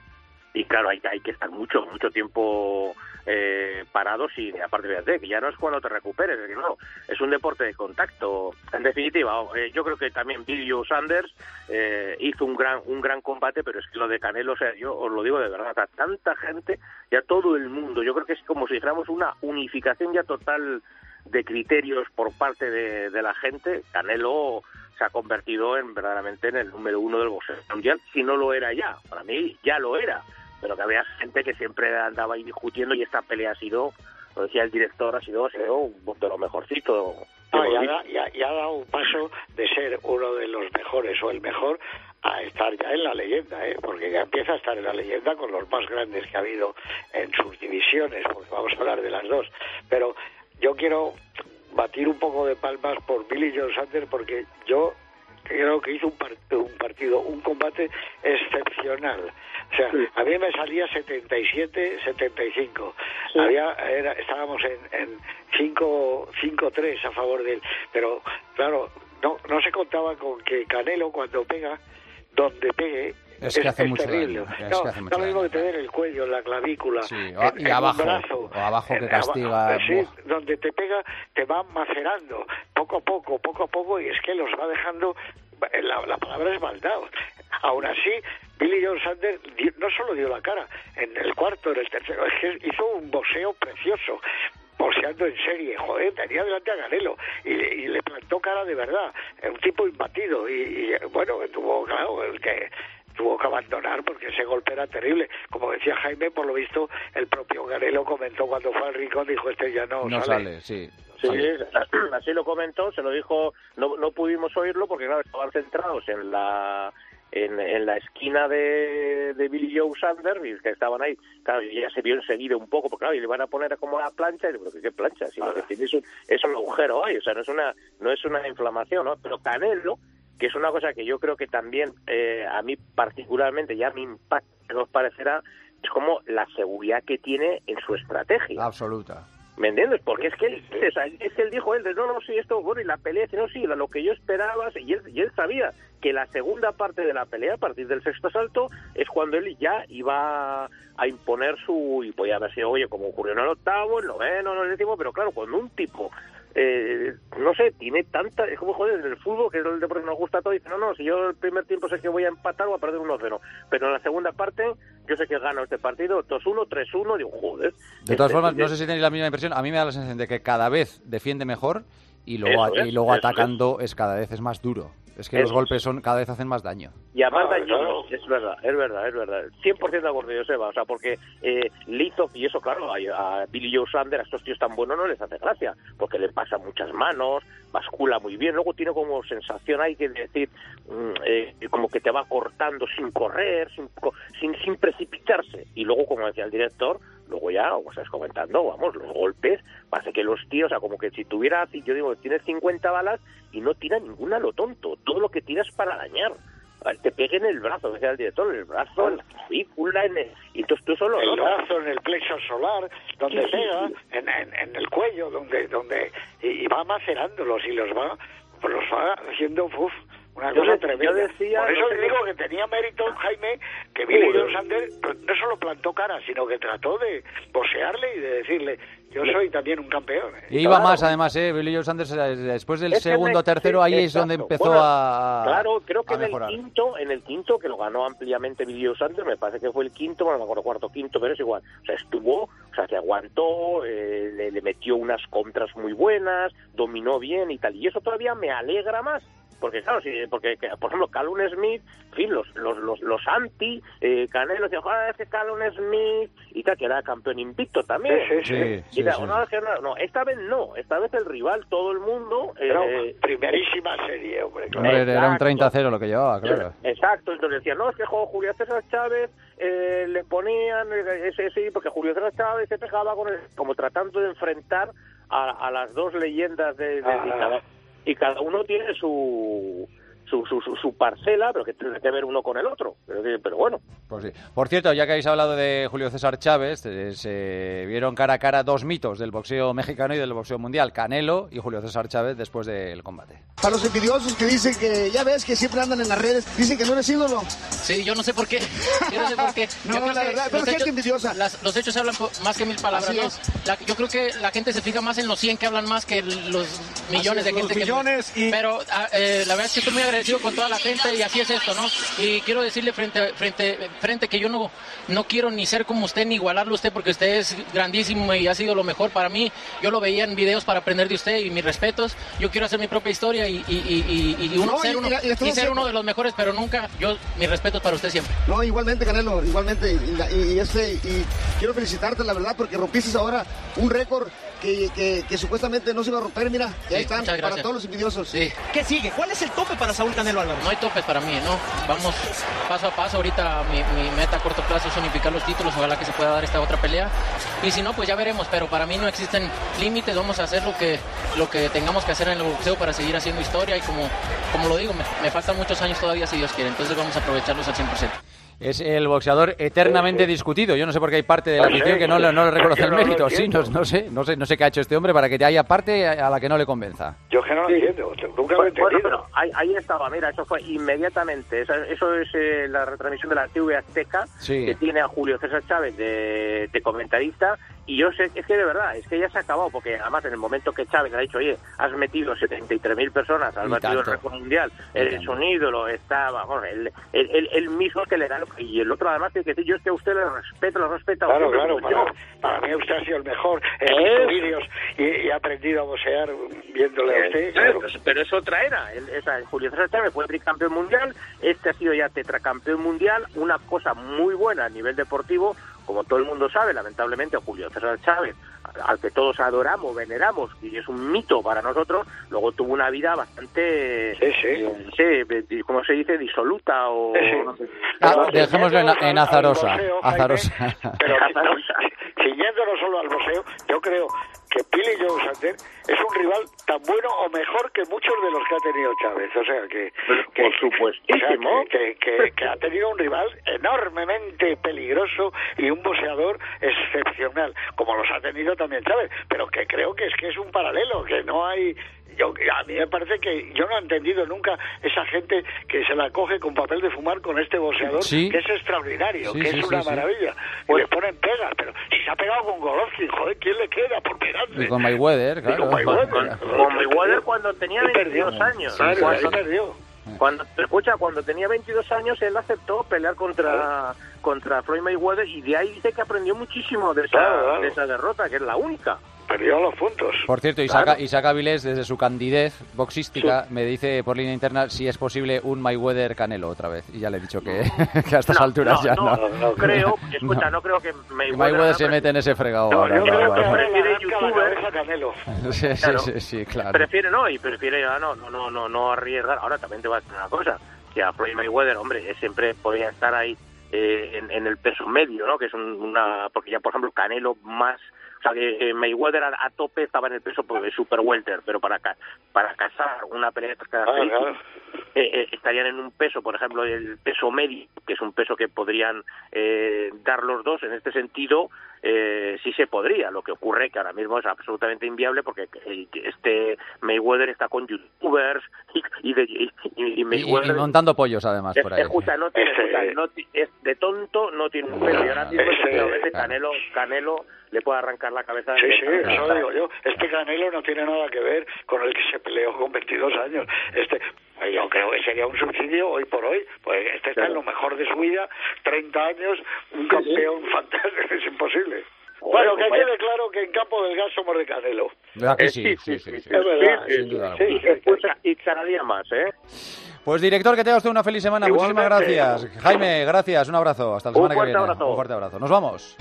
Y claro, hay, hay que estar mucho, mucho tiempo eh, parados y aparte de que ya no es cuando te recuperes, es que no, es un deporte de contacto. En definitiva, eh, yo creo que también Billy Joe Sanders eh, hizo un gran un gran combate, pero es que lo de Canelo, o sea, yo os lo digo de verdad, a tanta gente, ya todo el mundo, yo creo que es como si dijéramos una unificación ya total de criterios por parte de, de la gente. Canelo se ha convertido en verdaderamente en el número uno del boxeo mundial, si no lo era ya, para mí ya lo era, pero que había gente que siempre andaba ahí discutiendo y esta pelea ha sido, lo decía el director, ha sido, ha sido un- de lo mejorcito. No, y, ha, da- y ha- y ha dado un paso de ser uno de los mejores o el mejor a estar ya en la leyenda, ¿eh? Porque ya empieza a estar en la leyenda con los más grandes que ha habido en sus divisiones, porque vamos a hablar de las dos. Pero yo quiero batir un poco de palmas por Billy Joe Sanders, porque yo creo que hizo un, par- un partido, un combate excepcional. O sea, a mí me salía setenta y siete setenta y cinco. Había, era, estábamos en, en cinco tres a favor de él. Pero, claro, no, no se contaba con que Canelo, cuando pega, donde pegue, Es que hace mucho terrible. daño, es No, que hace mucho no lo mismo que tener el cuello, en la clavícula, Sí, en- o- y en abajo, un brazo, o abajo que en- castiga, aba- sí, buah. donde te pega, te va macerando, poco a poco, poco a poco, y es que los va dejando, la, la palabra es maldad. Aún así, Billy Joe Sanders di- no solo dio la cara en el cuarto, en el tercero, es que hizo un boxeo precioso, boxeando en serie, joder, tenía delante a Canelo y, le- y le plantó cara de verdad, un tipo imbatido, y, y, bueno, tuvo, claro, el que tuvo que abandonar porque ese golpe era terrible. Como decía Jaime, por lo visto, el propio Canelo comentó cuando fue al rincón, dijo, este ya no, No sale. sale, sí. Sí, Sí. así lo comentó, se lo dijo, no, no pudimos oírlo porque claro, estaban centrados en la en, en la esquina de, de Billy Joe Sanders, y que estaban ahí, claro, y ya se vio enseguida un poco, porque claro, y le van a poner como la plancha, y digo, ¿qué plancha? Si lo que tiene es un, es un agujero ahí, o sea, no es una, no es una inflamación, ¿no? Pero Canelo, que es una cosa que yo creo que también eh, a mí particularmente ya me impacta, ¿qué os parecerá? Es como la seguridad que tiene en su estrategia. Absoluta. ¿Me entiendes? Porque es que él, es que él dijo, él, no, no, sí, esto, bueno, y la pelea, no, sí, lo que yo esperaba, y él, y él sabía que la segunda parte de la pelea, a partir del sexto asalto, es cuando él ya iba a imponer su, y podía haber sido, oye, como ocurrió en el octavo, el noveno, en el décimo, pero claro, cuando un tipo, eh, no sé, tiene tanta, es como, joder, en el fútbol, que es el deporte que nos gusta todo, dice, no, no, si yo el primer tiempo sé que voy a empatar, voy a perder uno cero, pero en la segunda parte, yo sé que gano este partido, dos uno, tres uno, digo, joder. De todas este, formas, este, no sé si tenéis la misma impresión, a mí me da la sensación de que cada vez defiende mejor y luego, Eso es, y luego eso atacando es. es cada vez es más duro. Es que Eso los golpes son cada vez hacen más daño. Y además Ah, dañinos, es verdad, es verdad, es verdad. cien por ciento de acuerdo, Joseba, o sea, porque eh, Lizov, y eso, claro, a, a Billy Joe Saunders, a estos tíos tan buenos no les hace gracia, porque le pasa muchas manos, bascula muy bien, luego tiene como sensación, hay que decir, mm, eh, como que te va cortando sin correr, sin, sin, sin precipitarse. Y luego, como decía el director, luego ya, como estás comentando, vamos, los golpes, parece que los tíos, o sea, como que si tuviera, yo digo, tienes cincuenta balas y no tira ninguna a lo tonto, todo lo que tiras para dañar. Te pegue en el brazo, decía el director, en el brazo, en la clavícula, en el... y entonces tú solo... El ¿no? brazo, en el plexo solar, donde Sí, sí, pega, sí. En, en, en el cuello, donde donde y, y va macerándolos y los va pues los va haciendo uf, una Yo cosa de- tremenda. yo decía, Por eso no te sé- digo que tenía mérito, Jaime, que Billy Joder. Joe Saunders no solo plantó cara, sino que trató de boxearle y de decirle, yo soy también un campeón. ¿eh? Y iba más, además, ¿eh? Billy Joe Saunders, eh, después del Es que segundo me- tercero, sí, ahí es donde exacto. empezó Bueno, a Claro, creo que a en el mejorar. quinto, en el quinto, que lo ganó ampliamente Billy Joe Saunders, me parece que fue el quinto, bueno, no me acuerdo, cuarto, quinto, pero es igual. O sea, estuvo, o sea, que aguantó, eh, le, le metió unas contras muy buenas, dominó bien y tal. Y eso todavía me alegra más. Porque claro, sí, porque que, por ejemplo Callum Smith, en fin, los los los, los anti eh, Canelo decían, joder, es que Callum Smith y tal, que era campeón invicto también. Sí, sí, sí. Y Sí, tal, sí. no, es que no, no, esta vez no, esta vez el rival, todo el mundo. Era eh, primerísima serie, hombre. claro. Hombre, era un Exacto. treinta a cero lo que llevaba, claro. Exacto, entonces decían, no, es que jugó Julio César Chávez, eh, le ponían eh, ese sí, porque Julio César Chávez se pegaba con el, como tratando de enfrentar a, a las dos leyendas de, de- Ah. y, cada, y cada uno tiene su su, su, su, su parcela, pero que tiene que ver uno con el otro. Pero, que- pero bueno. Pues sí. Por cierto, ya que habéis hablado de Julio César Chávez, eh, se vieron cara a cara dos mitos del boxeo mexicano y del boxeo mundial, Canelo y Julio César Chávez después del combate. Para los envidiosos que dicen que, ya ves, que siempre andan en las redes, dicen que no eres ídolo. Sí, yo no sé por qué. Yo no sé por qué. No, Yo creo la que verdad, pero los es gente hechos- envidiosa. las- los hechos hablan po- más que mil palabras, Así ¿no? es. La- yo creo que la gente se fija más en los cien que hablan más que los millones Así de es, gente los millones que... Pero ah, eh, la verdad es que estoy muy agradecido con toda la gente y así es esto, ¿no? Y quiero decirle frente frente frente que yo no, no quiero ni ser como usted ni igualarlo a usted porque usted es grandísimo y ha sido lo mejor para mí. Yo lo veía en videos para aprender de usted y mis respetos. Yo quiero hacer mi propia historia y, y, y, y- y uno, No, ser, y- uno, y la- y la estás y ser haciendo. uno de los mejores, pero nunca, yo, mis respetos para usted siempre. No, igualmente, Canelo, igualmente. Y, la- y- y este, y quiero felicitarte, la verdad, porque rompiste ahora un récord que, que, que supuestamente no se iba a romper. Mira, ya Sí, están, muchas para gracias. todos los envidiosos. Sí. ¿Qué sigue? ¿Cuál es el tope para Saúl Canelo Álvarez? No hay topes para mí, ¿no? Vamos paso a paso. Ahorita mi, mi meta a corto plazo es unificar los títulos. Ojalá que se pueda dar esta otra pelea. Y si no, pues ya veremos. Pero para mí no existen límites. Vamos a hacer lo que, lo que tengamos que hacer en el boxeo para seguir haciendo historia. Y como, como lo digo, me, me faltan muchos años todavía, si Dios quiere. Entonces vamos a aprovecharlos al cien por ciento. Es el boxeador eternamente discutido. Yo no sé por qué hay parte de la No sé, afición que no, le- no le reconoce yo el no lo mérito. Sí, no, entiendo. no sé, no sé, no sé qué ha hecho este hombre para que haya parte a la que no le convenza. Yo que no lo entiendo, nunca lo he Bueno, entendido. pero ahí, ahí estaba, mira, eso fue inmediatamente. Eso, eso es eh, la retransmisión de la T V Azteca, Sí. que tiene a Julio César Chávez de, de comentarista. Y yo sé, es que de verdad, es que ya se ha acabado, porque además en el momento que Chávez ha dicho, oye, has metido setenta y tres mil personas, has Y batido el tanto. récord mundial, Y eres tanto. un ídolo, está, vamos, el, el, el, el mismo que le da, lo- y el otro además tiene que decir, yo es que a usted le respeto, lo respeto. Claro, siempre, claro, como para, yo. para mí usted ha sido el mejor. He Es- visto vídeos y, y he aprendido a boxear viéndole a usted. Claro. Pero, pero es otra era. El, esa, Julio César Chávez fue tricampeón mundial, este ha sido ya tetracampeón mundial, una cosa muy buena a nivel deportivo, como todo el mundo sabe, lamentablemente Julio César Chávez, al, al que todos adoramos, veneramos, y es un mito para nosotros, luego tuvo una vida bastante, sí, sí. eh, sí, ¿cómo se dice? Disoluta o... Sí, sí. no sé. Ah, Pero- dejémoslo en, en azarosa. boxeo, Jaime, azarosa. Pero ciñéndonos solo al boxeo, yo creo que Billy Joe Sander es un rival tan bueno o mejor que muchos de los que ha tenido Chávez. O sea, que, que por supuestísimo, o sea, que, que, que, que ha tenido un rival enormemente peligroso y un boxeador excepcional, como los ha tenido también Chávez, pero que creo que es que es un paralelo, que no hay... Yo, a mí me parece que yo no he entendido nunca esa gente que se la coge con papel de fumar con este boxeador, sí. que es extraordinario, sí, que sí, es una sí, maravilla. Y le ponen pegas, pero si se ha pegado con Golovkin, joder, ¿quién le queda por pegarse? Y con Mayweather, claro. Y con Mayweather. Con, con Mayweather cuando tenía veintidós años. Claro, cuando, ahí perdió. Cuando, escucha, cuando tenía veintidós años él aceptó pelear contra contra Floyd Mayweather y de ahí dice que aprendió muchísimo de esa, Claro, claro. de esa derrota, que es la única. Perdió los puntos. Por cierto, Isaac, Claro. Isaac Avilés, desde su candidez boxística, me dice por línea interna si es posible un Mayweather-Canelo otra vez. Y ya le he dicho que, que a estas No, alturas no, ya no, no. no creo, escucha, no, no creo que Mayweather, Mayweather se mete en ese fregado No, ahora. yo no, creo no, que no. ahora le Prefiere arranca la youtuber. cabeza a Canelo. Sí, sí, Claro. sí, sí, claro. Prefiere no, y prefiere ah, no, no, no, no, no arriesgar. Ahora también te voy a decir una cosa, que a Floyd Mayweather, hombre, él siempre podría estar ahí eh, en, en el peso medio, ¿no? Que es un- una, porque ya por ejemplo Canelo más, o sea que eh, Mayweather a, a tope estaba en el peso pues, de super welter, pero para ca- para casar una pelea de estas características, claro. eh, eh, estarían en un peso, por ejemplo, el peso medio, que es un peso que podrían eh, dar los dos. En este sentido, eh, sí se podría. Lo que ocurre que ahora mismo es absolutamente inviable porque eh, este Mayweather está con youtubers y, y, de, y, y Y, Mayweather... y montando pollos, además, por ahí. Escucha, no tiene, Ese- escucha, no ti- es de tonto, no tiene un pelo. Y ahora mismo, Ese- efectivamente, claro. Canelo, Canelo le puede arrancar la cabeza. Sí, sí, directamente. eso digo yo. Este Canelo no tiene nada que ver con el que se peleó con veintidós años. Este, yo creo que sería un suicidio hoy por hoy. Pues este está en lo mejor de su vida, treinta años, un campeón fantástico, es imposible. Bueno, que quede claro que en Campo del Gas somos de Canelo. ¿Verdad que Eh, sí? Sí, sí, sí. Es verdad. Sí, sí, sin duda sí, alguna. sí, escucha, y cada día más, ¿eh? Pues director, que tenga usted una feliz semana. Muchísimas Igualmente. gracias. Jaime, gracias. Un abrazo. Hasta la Un semana que fuerte viene. abrazo. Un fuerte abrazo. Nos vamos.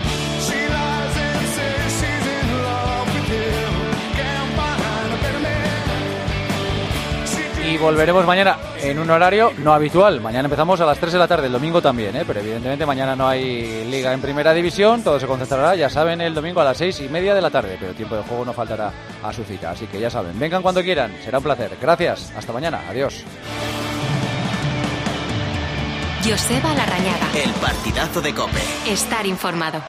Y volveremos mañana en un horario no habitual. Mañana empezamos a las tres de la tarde, el domingo también, ¿eh? Pero evidentemente mañana no hay liga en primera división, todo se concentrará, ya saben, el domingo a las seis y media de la tarde, pero tiempo de juego no faltará a su cita, así que ya saben, vengan cuando quieran, será un placer. Gracias, hasta mañana, adiós. Joseba Larrañaga. El partidazo de COPE. Estar informado.